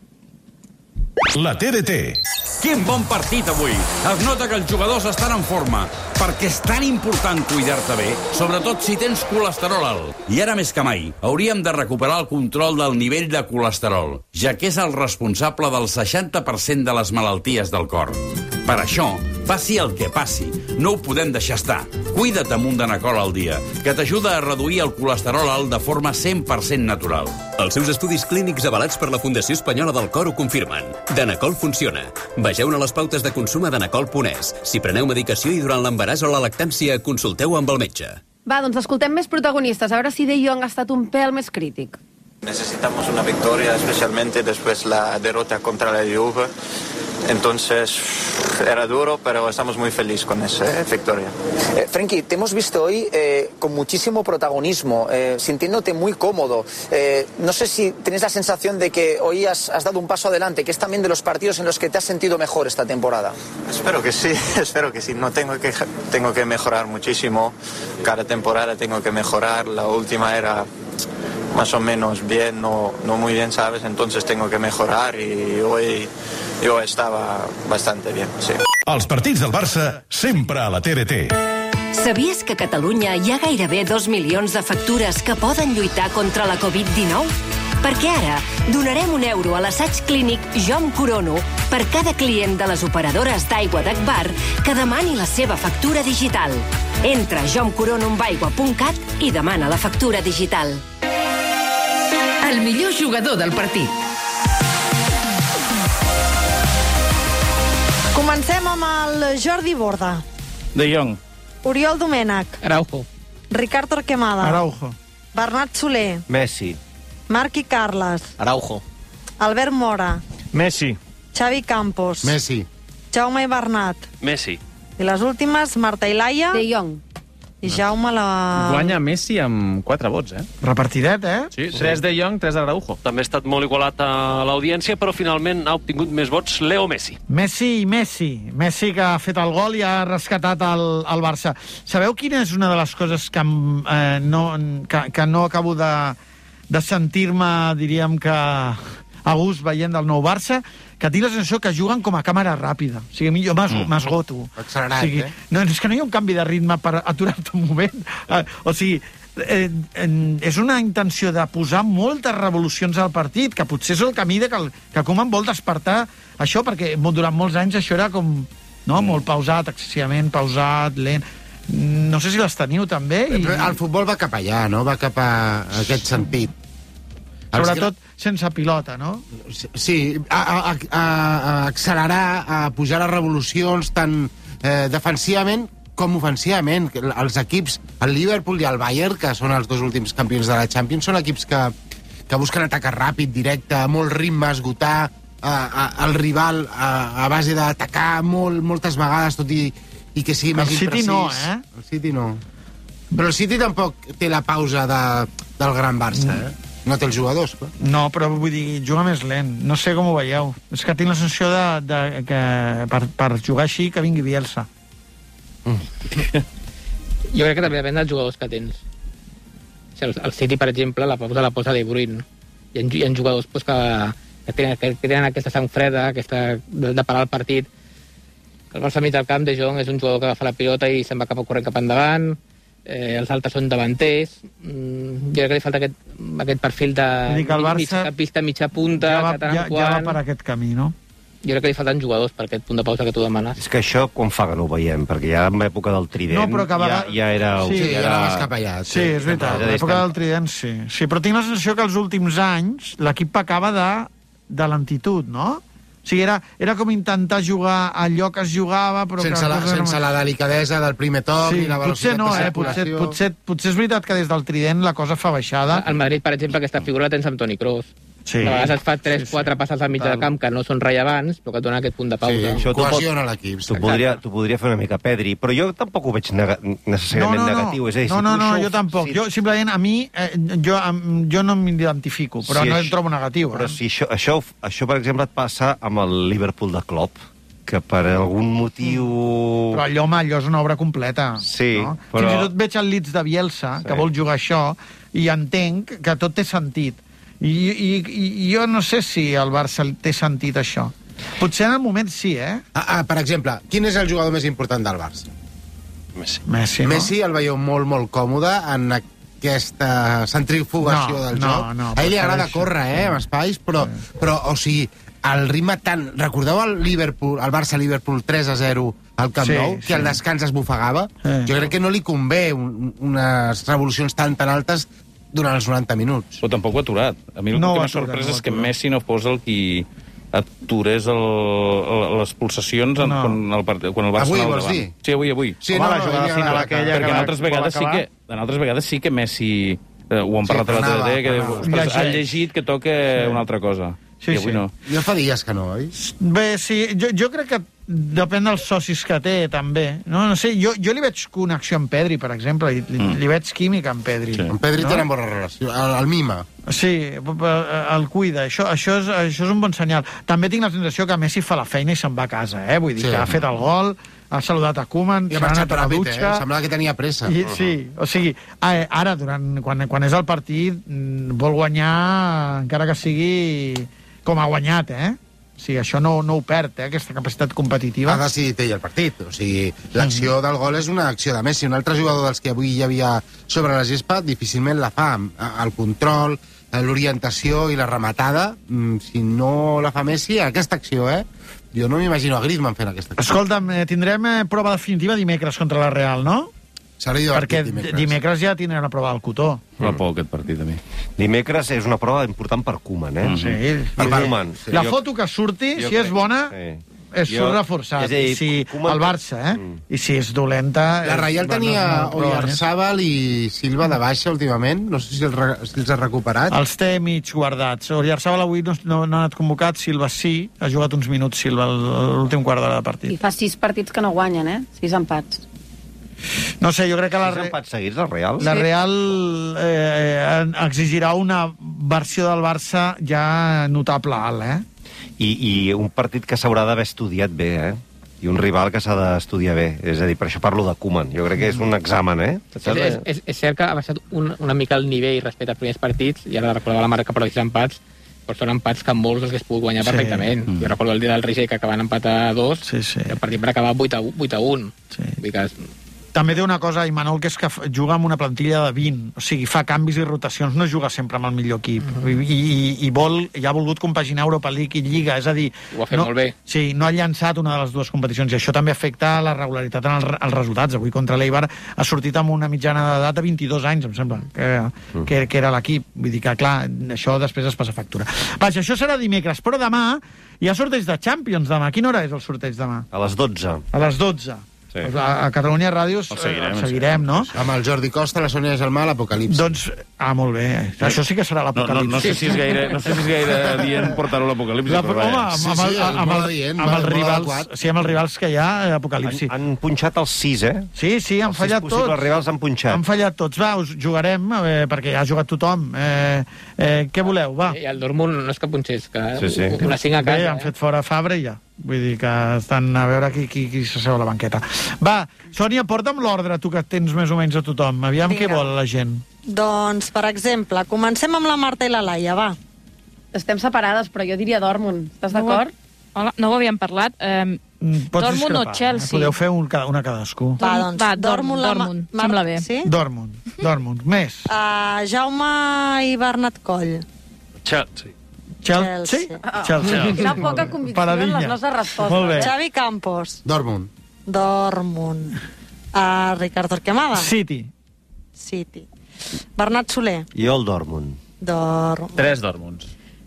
La T D T.
Quin bon partit avui! Es nota que els jugadors estan en forma, perquè és tan important cuidar-te bé, sobretot si tens colesterol alt. I ara més que mai, hauríem de recuperar el control del nivell de colesterol, ja que és el responsable del seixanta per cent de les malalties del cor. Per això, passi el que passi, no ho podem deixar estar. Cuida't amb un Danacol al dia, que t'ajuda a reduir el colesterol alt de forma cent per cent natural.
Els seus estudis clínics avalats per la Fundació Espanyola del Cor ho confirmen. Danacol funciona. Vegeu-ne les pautes de consum a danacol punt es. Si preneu medicació i durant l'embaràs o la lactància, consulteu amb el metge.
Va, doncs escoltem més protagonistes, a veure si De Jong ha estat un pèl més crític.
Necesitamos una victoria, especialmente después la derrota contra la Juve. Entonces era duro, pero estamos muy felices con esa eh, victoria.
Eh, Frenkie, te hemos visto hoy eh, con muchísimo protagonismo, eh, sintiéndote muy cómodo. Eh, no sé si tienes la sensación de que hoy has, has dado un paso adelante, que es también de los partidos en los que te has sentido mejor esta temporada.
Espero que sí, espero que sí. No tengo que, tengo que mejorar muchísimo. Cada temporada tengo que mejorar. La última era más o menos bien, no, no muy bien, ¿sabes? Entonces tengo que mejorar y hoy yo estava bastante bien, sí.
Els partits del Barça sempre a la T R T.
Sabies que a Catalunya hi ha gairebé dos milions de factures que poden lluitar contra la covid dinou? Perquè ara donarem un euro a l'assaig clínic Jo em corono per cada client de les operadores d'aigua d'Agbar que demani la seva factura digital. Entra a jo em corono amb aigua punt cat i demana la factura digital.
El millor jugador del partit.
Comencem amb el Jordi Borda.
De Jong.
Oriol Domènech.
Araujo.
Ricard Torquemada.
Araujo.
Bernat Soler.
Messi.
Marc i Carles.
Araujo.
Albert Mora.
Messi.
Xavi Campos.
Messi.
Jaume i Bernat.
Messi.
I les últimes, Marta i Laia.
De Jong.
I Jaume la...
Guanya Messi amb quatre vots, eh?
Repartidet, eh?
Sí, tres de Jong, tres d'Araujo.
També ha estat molt igualat a l'audiència, però finalment ha obtingut més vots Leo Messi.
Messi i Messi. Messi que ha fet el gol i ha rescatat el, el Barça. Sabeu quina és una de les coses que, eh, no, que, que no acabo de, de sentir-me, diríem que a gust veient del nou Barça? Que tinc la sensació que juguen com a càmera ràpida. O sigui, jo m'esgoto.
Mm. Accelerat,
o sigui,
eh?
No, és que no hi ha un canvi de ritme per aturar-te un moment. O sigui, eh, eh, és una intenció de posar moltes revolucions al partit, que potser és el camí de que, el, que Koeman vol despertar això, perquè durant molts anys això era com no, mm. molt pausat, excessivament pausat, lent. No sé si les teniu també. I...
El futbol va cap allà, no? Va cap a aquest sentit.
Sobretot sense pilota, no?
Sí, a, a, a, a accelerar, a pujar les revolucions tant eh, defensivament com ofensivament. Els equips, el Liverpool i el Bayern, que són els dos últims campions de la Champions, són equips que, que busquen atacar ràpid, directe, molt ritme, esgotar a, a, el rival a, a base d'atacar molt, moltes vegades, tot i, i que sigui més imprecís.
El City no, eh?
El City no. Però el City tampoc té la pausa de, del gran Barça, eh? No té els jugadors, però.
No, però vull dir, juga més lent. No sé com ho veieu. És que tinc la sensació de, de, que per, per jugar així que vingui Bielsa.
Mm. Jo crec que també depèn dels jugadors que tens. O sigui, el City, per exemple, la pausa la posa De Bruyne. Hi ha, hi ha jugadors pues, que, que, tenen, que, que tenen aquesta sang freda, aquesta, de, de parar el partit. El Barça mig del camp, De Jong, és un jugador que agafa la pilota i se'n va cap a corrent cap endavant. Eh, els altres són davanters. Mm, jo crec que li falta aquest, aquest perfil de
Barça
mitja pista, mitja punta,
ja va,
que tant
ja,
en quant...
ja va per aquest camí, no?
Jo crec que li falten jugadors per aquest punt de pausa que tu demanes.
És que això quan fa que no ho veiem, perquè ja en l'època del Trident
no, però que
ja, ja era...
Sí,
ja era...
cap allà.
Sí, sí, és veritat, l'època del Trident sí. Sí, però tinc la sensació que els últims anys l'equip acaba de, de lentitud, no? O sigui, era, era com intentar jugar allò que es jugava, però...
Sense,
que
la, sense la delicadesa del primer toc
sí,
i la velocitat
potser no,
de
eh?
circulació.
Potser, potser, potser és veritat que des del Trident la cosa fa baixada.
Al Madrid, per exemple, aquesta figura la tens amb Toni Kroos.
Sí.
A vegades es fa tres quatre sí, sí. passes al mig del camp que no són rellevants, però que et donen aquest punt de pausa.
Sí, cohesiona l'equip.
Tu podria, tu podria fer una mica Pedri, però jo tampoc ho veig nega necessàriament
no, no, no.
negatiu. És a dir,
no,
si
no, no,
això,
jo tampoc.
Si...
Jo, simplement, a mi, eh, jo, jo no m'identifico, però
si
no
això,
em trobo negatiu.
Però
eh?
si això, això, això, per exemple, et passa amb el Liverpool de Klopp, que per algun motiu...
Però allò, home, allò és una obra completa.
Sí,
no?
però...
Fins i tot veig el Leeds de Bielsa, sí. que vol jugar això, i entenc que tot té sentit. I, i, i jo no sé si el Barça té sentit això. Potser en el moment sí, eh?
Ah, ah, per exemple, quin és el jugador més important del Barça?
Messi.
Messi, no?
Messi el veieu molt, molt còmode en aquesta centrifugació
no,
del
no,
joc.
No,
a ell li agrada córrer, eh, amb espais, però, sí. però, o sigui, el ritme tan... Recordeu el Liverpool, el Barça-Liverpool tres a zero al Camp sí, Nou, que sí. al descans es bufegava? Sí. Jo crec que no li convé un, unes revolucions tan tan altes durant els noranta minuts.
Però tampoc ho ha aturat. A mi el no que m'ha sorprès no és que Messi no fos el qui aturés el, el, les pulsacions en, no. quan, el, quan el Barça
avui,
anava
vols
davant.
dir?
Sí, avui, avui.
Sí, home, no, la jugada no,
sí,
aquella
perquè en altres, vegades sí que, en altres vegades sí que Messi Eh, ho han parlat
Sí,
a la
anava,
T V, que
anava.
ostres, han
Llegeix.
llegit que toca
Sí.
una altra cosa.
Sí,
I avui
sí.
no.
Jo fa dies que no, oi?
Bé, sí, jo, jo crec que depèn dels socis que té, també. No, no sé, jo, jo li veig connexió amb Pedri, per exemple, li, mm. li veig química amb Pedri.
Sí. Amb Pedri no? tenen bona relació, el, el mima.
Sí, el cuida, això, això, és, això és un bon senyal. També tinc la sensació que Messi fa la feina i se'n va a casa, eh? Vull dir, sí. que ha fet el gol, ha saludat a Koeman,
I ha
s'ha
marxat
anat a la
ràpid,
dutxa...
eh? Semblava que tenia pressa.
I, sí, o sigui, ara, durant, quan, quan és el partit, vol guanyar, encara que sigui com ha guanyat, eh? O sigui, això no, no ho perd, eh, aquesta capacitat competitiva.
Ha decidit ell el partit. O sigui, l'acció del gol és una acció de Messi. Un altre jugador dels que avui hi havia sobre la gespa difícilment la fa. El control, l'orientació i la rematada, si no la fa Messi, aquesta acció, eh? Jo no m'imagino a Griezmann fent aquesta acció.
Escolta'm, eh, tindrem eh, prova definitiva dimecres contra la Real, no?
Serà divertit
Perquè
dimecres.
dimecres ja tindrem la prova del cotó.
Fa por aquest partit, a mi.
Dimecres és una prova important per Koeman, eh?
Sí.
Per Koeman.
Sí. La foto que surti,
jo
si és
crec-
bona,
sí.
és
Jo-
surt reforçat.
és a dir,
I si
Koeman-
el Barça, eh?
Mm.
I si és dolenta...
La Reial
és-
tenia
no, no, no,
Oyarzabal i Silva de baixa últimament. No sé si els, re- si els ha recuperat.
Els té mig guardats. Oyarzabal avui no, no, no ha anat convocat, Silva sí, ha jugat uns minuts Silva l- l'últim quart d'hora de partit.
I fa sis partits que no guanyen, eh? Sis empats.
No sé, jo crec que la,
Sis
Re-
empats seguits, la Real?
la Real eh, exigirà una versió del Barça ja notable alt, eh?
I, I un partit que s'haurà d'haver estudiat bé, eh? I un rival que s'ha d'estudiar bé. És a dir, per això parlo de Koeman. Jo crec que és un examen, eh?
És, és, és, és cert que ha baixat un, una mica el nivell respecte als primers partits, i ara recordava la marca per els empats, però són empats que molts els hagués pogut guanyar
Sí.
perfectament.
Mm.
Jo recordo el dia del Rijeka que van empatar a dos,
sí, sí.
i el partit va acabar vuit a un.
Sí.
Vull dir que
També té una cosa, Imanol, que és que f- juga amb una plantilla de vint, o sigui, fa canvis i rotacions, no juga sempre amb el millor equip, uh -huh. I, i, i vol, i ha volgut compaginar Europa League i Lliga, és a dir...
Ho ha fet
no,
molt bé.
Sí, no ha llançat una de les dues competicions, i això també afecta la regularitat en el, els resultats. Avui contra l'Eibar ha sortit amb una mitjana d'edat de vint-i-dos anys, em sembla, que,
Mm.
que, que era l'equip. Vull dir que, clar, això després es passa factura. Vaja, això serà dimecres, però demà hi ha sorteig de Champions, demà. A quina hora és el sorteig demà?
A les dotze.
A les dotze.
Sí.
Pues a, a Catalunya Ràdio el seguirem, el seguirem no?
Amb el Jordi Costa, la Sònia Gelmà, l'Apocalipsi.
Doncs, ah, molt bé. Això sí que serà
No, no,
l'Apocalipsi.
no, sé si és gaire, no sé si és gaire dient portar-ho a l'Apocalipsi,
La,
però
home,
vaja.
amb, amb, el, amb, el, amb, els rivals, sí, amb els rivals que hi ha, eh, Apocalipsi.
Han, han punxat els sis, eh?
Sí, sí, han
Els
fallat
sis possibles
tots.
rivals han punxat.
Han fallat tots. Va, us jugarem, eh, perquè ha jugat tothom. Eh, eh, què voleu, va?
I el Dortmund no és que punxés, que
Sí, sí.
una cinc a casa.
Bé, han fet fora Fabra i ja. Vull dir que estan a veure qui, qui, qui s'asseu a la banqueta. Va, Sònia, porta'm l'ordre, tu que tens més o menys a tothom. Aviam
Vinga.
què vol la gent.
Doncs, per exemple, comencem amb la Marta i la Laia, va.
Estem separades, però jo diria Dortmund. Estàs d'acord?
Hola, no ho havíem parlat. Eh,
Mm, Pots
Dortmund o
discrepar,
Chelsea?
Eh? Podeu fer un, cada- una cadascú.
Va, doncs,
Va,
Dortmund, la Ma-
Dortmund,
Mar-
sembla bé.
Sí?
Dortmund, Dortmund. Més.
Uh, Jaume i Bernat Coll.
Chelsea.
Chelsea?
Ah,
Chelsea.
Quina poca convicció en
Paradinya.
les nostres respostes.
Molt bé.
Xavi Campos.
Dortmund.
Dortmund. Uh, Ricard Torquemada.
City.
City. Bernat Soler.
Jo el Dortmund.
Dortmund.
Tres Dortmunds.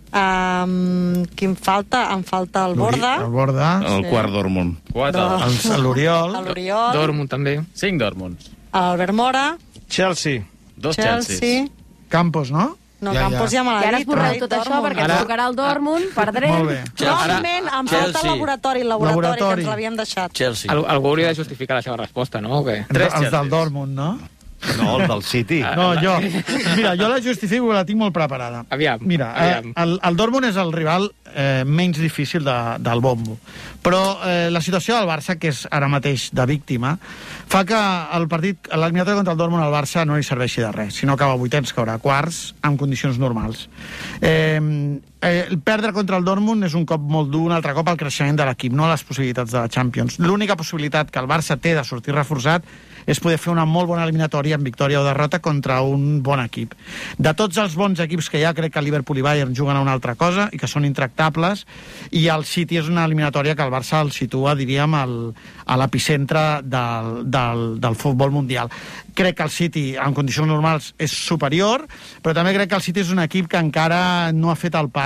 Um, qui em falta? Em falta el Borda.
El Borda.
El
Sí.
quart Dortmund.
Quatre.
Dos.
El- L'Oriol.
L'Oriol.
Dortmund també.
Cinc Dortmunds.
L'Albert Mora.
Chelsea. Dos
Chelsea.
Chelseas.
Campos, no?
No, ja, Campos ja, ja me
I
l'ha
ara
dit.
esborreu
Right?
tot això
Dortmund.
perquè ens tocarà el Dortmund, perdrem.
Molt bé.
No, un moment, em falta el
Chelsea.
laboratori, el laboratori,
Laboratori.
que ens l'havíem deixat.
Chelsea.
Al, algú hauria de justificar la seva resposta, no? O què?
Tres
Els del
Chelseas.
Dortmund, no?
No, el del City.
No, jo. Mira, jo la justifico, la tinc molt preparada.
Aviam,
Mira, eh,
aviam.
el, el Dortmund és el rival eh, menys difícil de, del bombo. Però eh, la situació del Barça, que és ara mateix de víctima, fa que el partit, l'eliminatori contra el Dortmund al Barça no li serveixi de res. Si no acaba vuitens, caurà quarts en condicions normals. Eh, eh, el perdre contra el Dortmund és un cop molt dur, un altre cop al creixement de l'equip, no a les possibilitats de la Champions. L'única possibilitat que el Barça té de sortir reforçat és poder fer una molt bona eliminatòria en victòria o derrota contra un bon equip. De tots els bons equips que hi ha, crec que el Liverpool i Bayern juguen a una altra cosa i que són intractables, i el City és una eliminatòria que el Barça el situa, diríem, al, a l'epicentre del, del, del futbol mundial. Crec que el City, en condicions normals, és superior, però també crec que el City és un equip que encara no ha fet el pas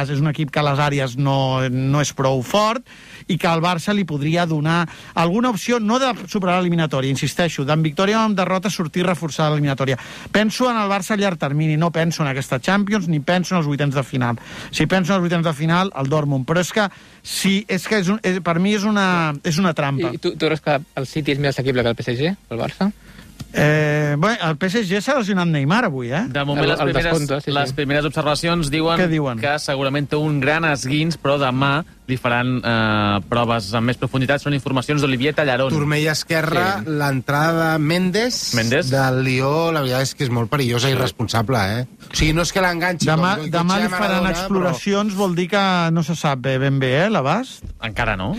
és un equip que a les àrees no, no és prou fort, i que el Barça li podria donar alguna opció, no de superar l'eliminatòria, insisteixo, d'en victòria o amb derrota sortir reforçada l'eliminatòria. Penso en el Barça a llarg termini, no penso en aquesta Champions, ni penso en els vuitens de final. Si penso en els vuitens de final, el Dortmund, però és que, sí, és que és un, és, per mi és una, és una trampa.
I tu, tu creus que el City és més assequible que el P S G, el Barça?
Eh, bé, el P S G s'ha lesionat Neymar avui, eh?
De moment, les primeres, descompte, sí, sí. les primeres observacions diuen, diuen que segurament té un gran esguins, però demà li faran eh, proves amb més profunditat. Són informacions d'Olivier Tallaron.
Turmell esquerra, sí. L'entrada de Mendes, Mendes, del Lió, la veritat és que és molt perillosa i irresponsable, eh? O sigui, no és que l'enganxi...
Demà, com, demà li faran Maradona, exploracions, però... vol dir que no se sap ben bé, eh, l'abast?
Encara no.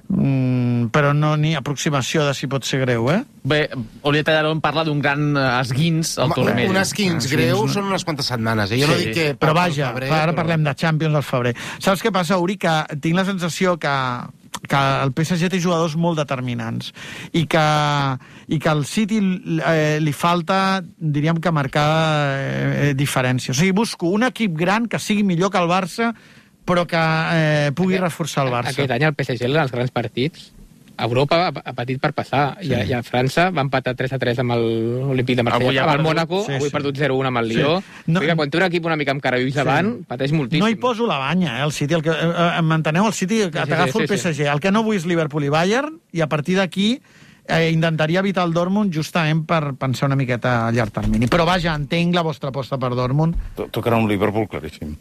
Mm, però no ni aproximació de si pot ser greu, eh?
Bé, Olivier Tallaron parla d'un gran esguins al Turmell.
Un esguins greu són unes quantes setmanes, eh? Jo sí. no dic que...
Però vaja, febrer, ara però... parlem de Champions al febrer. Saps què passa, Uri? Que tinc la sensació que, que el P S G té jugadors molt determinants i que, i que al City eh, li falta, diríem que marcar eh, diferència. O sigui, busco un equip gran que sigui millor que el Barça, però que eh, pugui aquest, reforçar el Barça.
Aquest any el P S G en els grans partits a Europa ha, ha patit per passar, sí. I, a, i a França va empatar tres a tres amb l'Olímpic de Marsella, amb el Mónaco, sí, avui sí. perdut zero a un amb el Lió. Sí. No, Fica, quan té un equip una mica amb cara i ulls davant, sí. pateix moltíssim.
No hi poso la banya, eh, el City. El que, eh, m'enteneu? El City, sí, sí, t'agafo sí, sí, el P S G. Sí. El que no vull és Liverpool i Bayern, i a partir d'aquí eh, intentaria evitar el Dortmund justament per pensar una miqueta a llarg termini. Però vaja, entenc la vostra aposta per Dortmund.
Tocarà un Liverpool claríssim.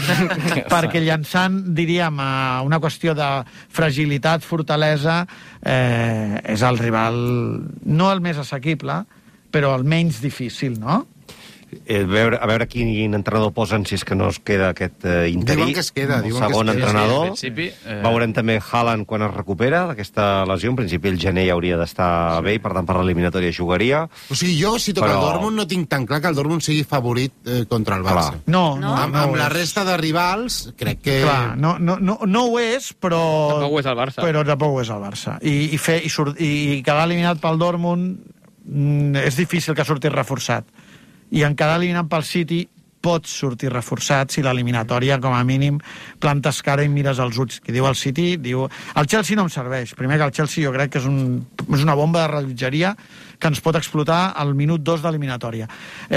Perquè llançant, diríem, a una qüestió de fragilitat, fortalesa, eh, és el rival no el més assequible, però el menys difícil, no?
Eh, veure, a veure quin, quin entrenador posen, si és que no es queda aquest eh, interí.
Diuen que es queda.
El
diuen
segon
que es queda.
entrenador.
Sí, sí, eh...
Veurem també Haaland quan es recupera d'aquesta lesió. En principi el gener ja hauria d'estar sí. bé, i per tant per l'eliminatòria jugaria.
O sigui, jo, si toca
Però...
el Dortmund, no tinc tan clar que el Dortmund sigui favorit eh, contra el Barça.
Clar. No, no.
Amb,
no
amb la resta de rivals, crec que...
Clar, no, no, no, no ho és, però...
Tampoc ho és el Barça.
Però tampoc ho és el Barça. I, i, fer, i, surt, i quedar eliminat pel Dortmund mm, és difícil que surti reforçat. I en quedar eliminat pel City pots sortir reforçat si l'eliminatòria, com a mínim, plantes cara i mires als ulls. Qui diu el City, diu... El Chelsea no em serveix. Primer que el Chelsea jo crec que és, un, és una bomba de rellotgeria que ens pot explotar al minut dos d'eliminatòria.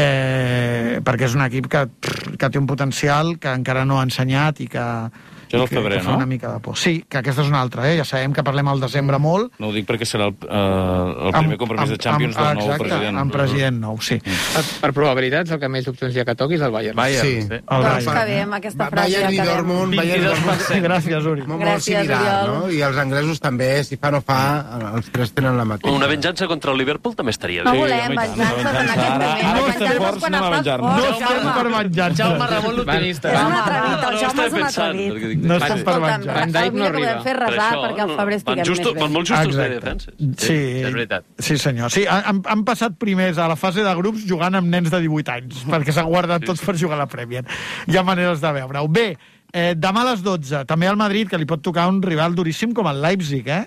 Eh, perquè és un equip que, que té un potencial que encara no ha ensenyat i que...
Això és el febrer,
que fa
no?
una mica de por. Sí, que aquesta és una altra, eh? Ja sabem que parlem al desembre molt.
No ho dic perquè serà el, uh, el primer compromís amb, de Champions amb, del nou
exacte,
president.
amb president nou, sí.
Mm. Per, per probabilitats, el que més opcions hi ha que toqui és el Bayern.
Bayern,
sí.
sí.
El doncs que bé, amb aquesta frase
Bayern i Dortmund, Bayern i Dortmund.
Sí, gràcies, Uri.
Molt, molt similar, no? I els anglesos també, si fa no fa, els tres tenen la mateixa.
Una venjança contra el Liverpool també estaria
bé. No
sí,
volem venjances en aquest moment.
No estem forts quan es fa fort. No estem per venjança.
Jaume Ramon l'optimista.
És un atrevit, el Jaume és un atrevit.
No estem per venjança.
Van Dijk no arriba.
Podem fer resar perquè al febrer estiguem
justo,
més bé.
Van molt justos de defenses.
Sí, sí,
és veritat.
Sí, senyor. Sí, han, han passat primers a la fase de grups jugant amb nens de divuit anys, perquè s'han guardat tots per jugar a la Premier. Hi ha maneres de veure-ho. Bé, eh, demà a les dotze, també al Madrid, que li pot tocar un rival duríssim com el Leipzig, eh?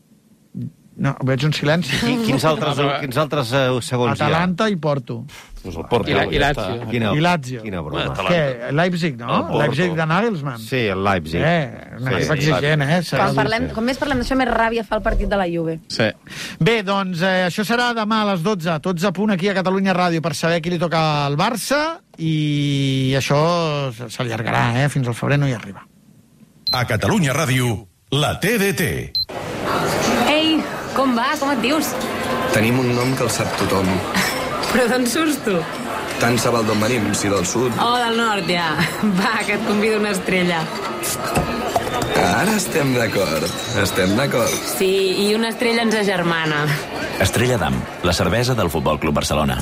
No, veig un silenci.
I quins altres, quins altres uh, segons
Atalanta hi ha? I Porto.
Pues el Porto.
I, la, i Lazio.
Quina,
I Lazio.
Quina broma.
Bueno, què? Leipzig, no? Leipzig de Nagelsmann.
Sí, el Leipzig.
Eh, una
sí,
equip exigent, eh?
Quan, parlem, quan més parlem d'això, més ràbia fa el partit de la Juve.
Sí.
Bé, doncs eh, això serà demà a les dotze, tots a punt aquí a Catalunya Ràdio per saber qui li toca al Barça, i això s'allargarà, eh? Fins al febrer no hi arriba.
A Catalunya Ràdio, la T D T.
Ei, com va? Com et dius?
Tenim un nom que el sap tothom.
Però d'on surts tu?
Tant se val d'on venim, si del sud.
Oh, del nord, ja. Va, que et convido una estrella.
Ara estem d'acord, estem d'acord.
Sí, i una estrella ens agermana.
Estrella d'Am, la cervesa del Futbol Club Barcelona.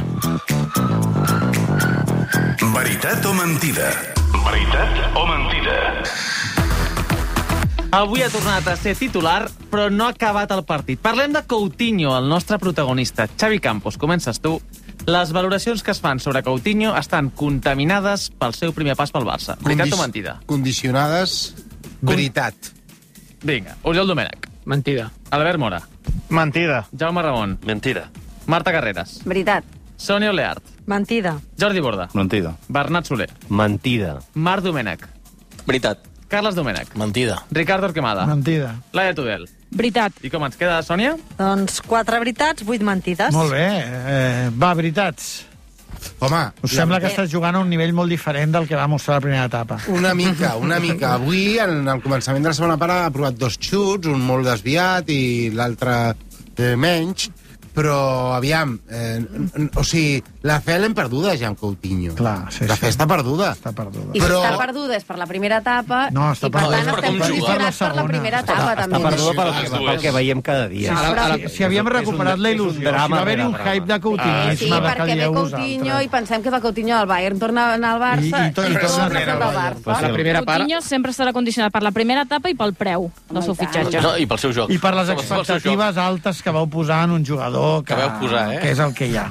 Veritat o mentida? Veritat o mentida?
Avui ha tornat a ser titular, però no ha acabat el partit. Parlem de Coutinho, el nostre protagonista. Xavi Campos, comences tu. Les valoracions que es fan sobre Coutinho estan contaminades pel seu primer pas pel Barça. Veritat Condis... o mentida?
Condicionades... Veritat.
Vinga, Oriol Domènech.
Mentida.
Albert Mora.
Mentida.
Jaume Ramon.
Mentida.
Marta Carreras.
Veritat.
Sònia Oleart.
Mentida.
Jordi Borda.
Mentida.
Bernat Soler.
Mentida.
Marc Domènech.
Veritat.
Carles Domènech.
Mentida.
Ricardo Torquemada.
Mentida.
Laia Tudel.
Veritat.
I com ens queda, Sònia?
Doncs quatre veritats, vuit mentides.
Molt bé. Eh, va, veritats.
Home...
Us sembla que estàs jugant a un nivell molt diferent del que va mostrar la primera etapa?
Una mica, una mica. Avui, en el començament de la segona part, ha provat dos xuts, un molt desviat i l'altre eh, menys, però, aviam, eh, o sigui, la fe l'hem perduda ja amb Coutinho.
Clar, sí,
la
sí.
fe està perduda.
Està perduda.
I però... si està perduda és per la primera etapa,
no, està
i per
perduda.
tant
No,
estem condicionats per la primera etapa,
Està,
també.
està perduda pel, que, pel que veiem cada dia.
Sí,
però...
si, si havíem recuperat la il·lusió, si va haver-hi un hype de Coutinho,
Sí, perquè ve Coutinho i pensem que va Coutinho al Bayern, torna a anar al Barça
I, i, tot, i, tot
torna al Barça.
La primera part...
Coutinho sempre estarà condicionat per la primera etapa i pel preu del seu fitxatge.
No, i pel seu joc.
I per les expectatives altes que vau posar en un jugador que,
que, vau posar, eh?
que és el que hi ha.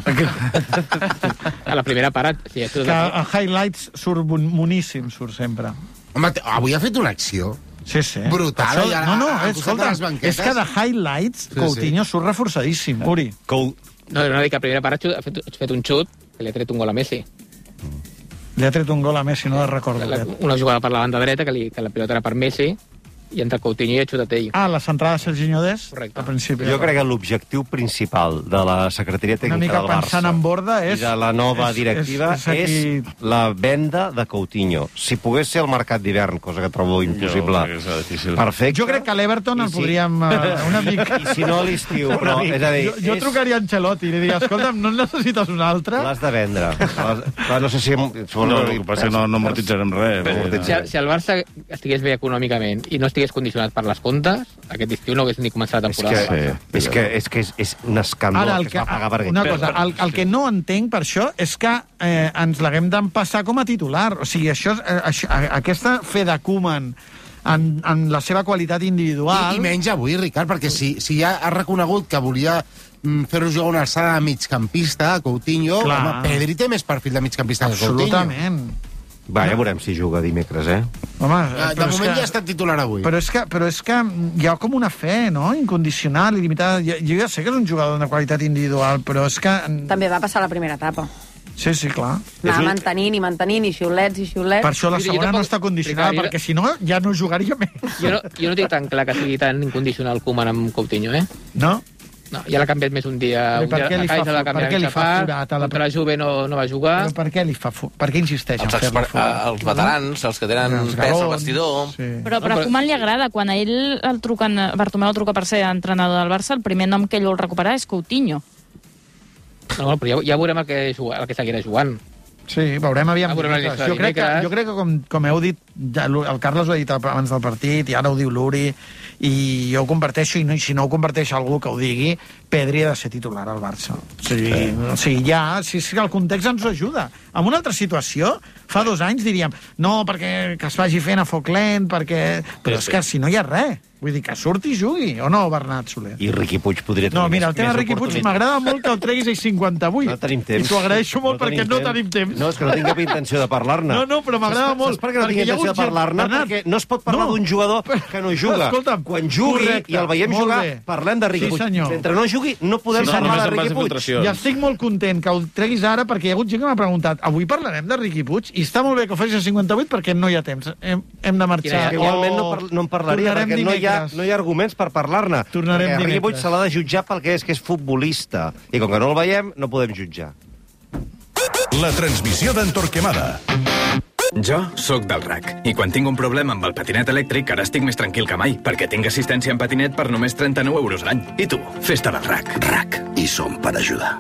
A la primera part... Sí,
que a highlights surt boníssim, surt sempre.
Home, avui ha fet una acció
Sí, sí.
brutal.
Això,
I ara,
no, no,
al
és,
costat de
escolta,
les banquetes.
és que de highlights
Sí,
Coutinho
sí.
surt reforçadíssim. Uri.
Cou...
No, no, dic que a primera part ha fet, ha fet un xut que li ha tret un gol a Messi.
Li ha tret un gol a Messi, no la recordo.
La, una jugada per la banda dreta, que, li, que la pilota era per Messi, i entra Coutinho i ha xutat ell.
Ah, la centrada de Serginho Dest?
Correcte.
Al principi.
Jo crec que l'objectiu principal de la secretaria
Una
tècnica
mica
del Barça
pensant en borda és...
i de la nova
és-
directiva
és- és aquí-
és la venda de Coutinho. Si pogués ser el mercat d'hivern, cosa que trobo impossible,
crec que és difícil.
perfecte.
Jo crec que a l'Everton
I
el
si-
podríem... Uh, una mica...
I si no a l'estiu, però és a dir...
Jo, jo
és-
trucaria a Ancelotti i li diria, escolta'm, no en necessites un altre?
L'has de vendre. L'has- Clar, no sé si...
No, el que passa és que no, no amortitzarem res.
Si, si el Barça estigués bé econòmicament i no estigués condicionat per les comptes, aquest estiu no hagués ni començat la
És
temporada.
que, és, que, és, que és, és un escàndol
Ara, el
que,
que,
es va pagar per
una
aquest.
cosa, el, el que no entenc per això és que eh, ens l'haguem d'empassar com a titular. O sigui, això, eh, això, aquesta fe de Koeman en, en la seva qualitat individual...
I, I menys avui, Ricard, perquè si, si ja ha reconegut que volia mm, fer-ho jugar una alçada de migcampista, Coutinho,
Clar.
home, Pedri té més perfil de migcampista que Coutinho.
Absolutament.
Va, ja veurem si juga dimecres, eh?
Home,
Ah, de
però és
moment
que-
ja ha estat titular avui.
Però és, que, però és que hi ha com una fe, no?, incondicional, il·limitada. Jo, jo ja sé que és un jugador de qualitat individual, però és que...
També va passar la primera etapa.
Sí, sí, clar.
Anava mantenint i mantenint, i xiulets i xiulets.
Per això la
Jo- jo
segona
tampoc-
no està condicionada,
Ricard, jo-
perquè si no, ja no jugaria més.
Jo no, jo no tinc tan clar que sigui tan incondicional Koeman amb Coutinho, eh?
No?
No, ja l'ha canviat més un dia.
Però
Un
per
dia
què li
a Kaiser
fa
l'ha
fu- per
canviat
què li
mitja
fa
part,
forat a la-
contra la Juve no, no va jugar.
Però per què li fa... fu- Per què insisteix
Els,
en fer-lo
exper...
fora?
els veterans, els que tenen
Els
pes al
galons,
vestidor...
Sí.
Però, però a Koeman li agrada, quan a ell el truquen, Bartomeu el truca per ser entrenador del Barça, el primer nom que ell vol recuperar és Coutinho.
No, però ja, ja veurem el que, juga, el que seguirà jugant.
Sí, veurem aviam.
Ah, veurem la
dimecres.
llista de
Jo crec que,
dimecres.
jo crec que com, com heu dit, ja, el Carles ho ha dit abans del partit, i ara ho diu l'Uri, i jo ho comparteixo, i no, si no ho comparteix algú que ho digui, Pedri ha de ser titular al Barça. O sigui, sí. o sigui ja, si, si el context ens ho ajuda. En una altra situació, fa dos anys diríem, no, perquè que es vagi fent a foc lent, perquè... Però és que si no hi ha res. Vull dir, que surti i jugui, o no, Bernat Soler?
I Riqui Puig podria tenir
No, mira, el
més,
tema
més
de Riqui Puig
oportunitats.
m'agrada molt que el treguis a cinquanta-vuit.
No tenim temps.
I t'ho agraeixo molt
No
perquè
tenim
no
temps.
tenim temps.
No, és que no tinc cap intenció de parlar-ne.
No, no, però m'agrada
Saps-
molt.
Saps per què no tinc
perquè hi ha
intenció de
hagut gent-
parlar-ne?
Bernat,
Perquè no es pot parlar
no.
d'un jugador que no juga.
Escolta'm,
Quan jugui
correcte,
i el veiem
molt
jugar,
bé.
parlem de Riqui
Sí,
Puig.
senyor.
Mentre no jugui, no podem
Sí,
parlar
senyor.
de Riqui Puig.
I estic molt content que ho treguis ara, perquè hi ha hagut gent que m'ha preguntat avui parlarem de Riqui Puig? I està molt bé que ho facis a cinquanta-vuit perquè no hi ha temps. Hem, hem de marxar.
Que igualment no, par no en parlaria
Tornarem
perquè no hi, ha,
dimecres.
no hi ha arguments per parlar-ne.
Tornarem
perquè Riqui Puig
dimecres.
se l'ha de jutjar pel que és, que és futbolista. I com que no el veiem, no podem jutjar.
La transmissió d'en Torquemada.
Jo sóc del R A C i quan tinc un problema amb el patinet elèctric ara estic més tranquil que mai perquè tinc assistència en patinet per només trenta-nou euros l'any. I tu, festa del R A C.
R A C. I som per ajudar.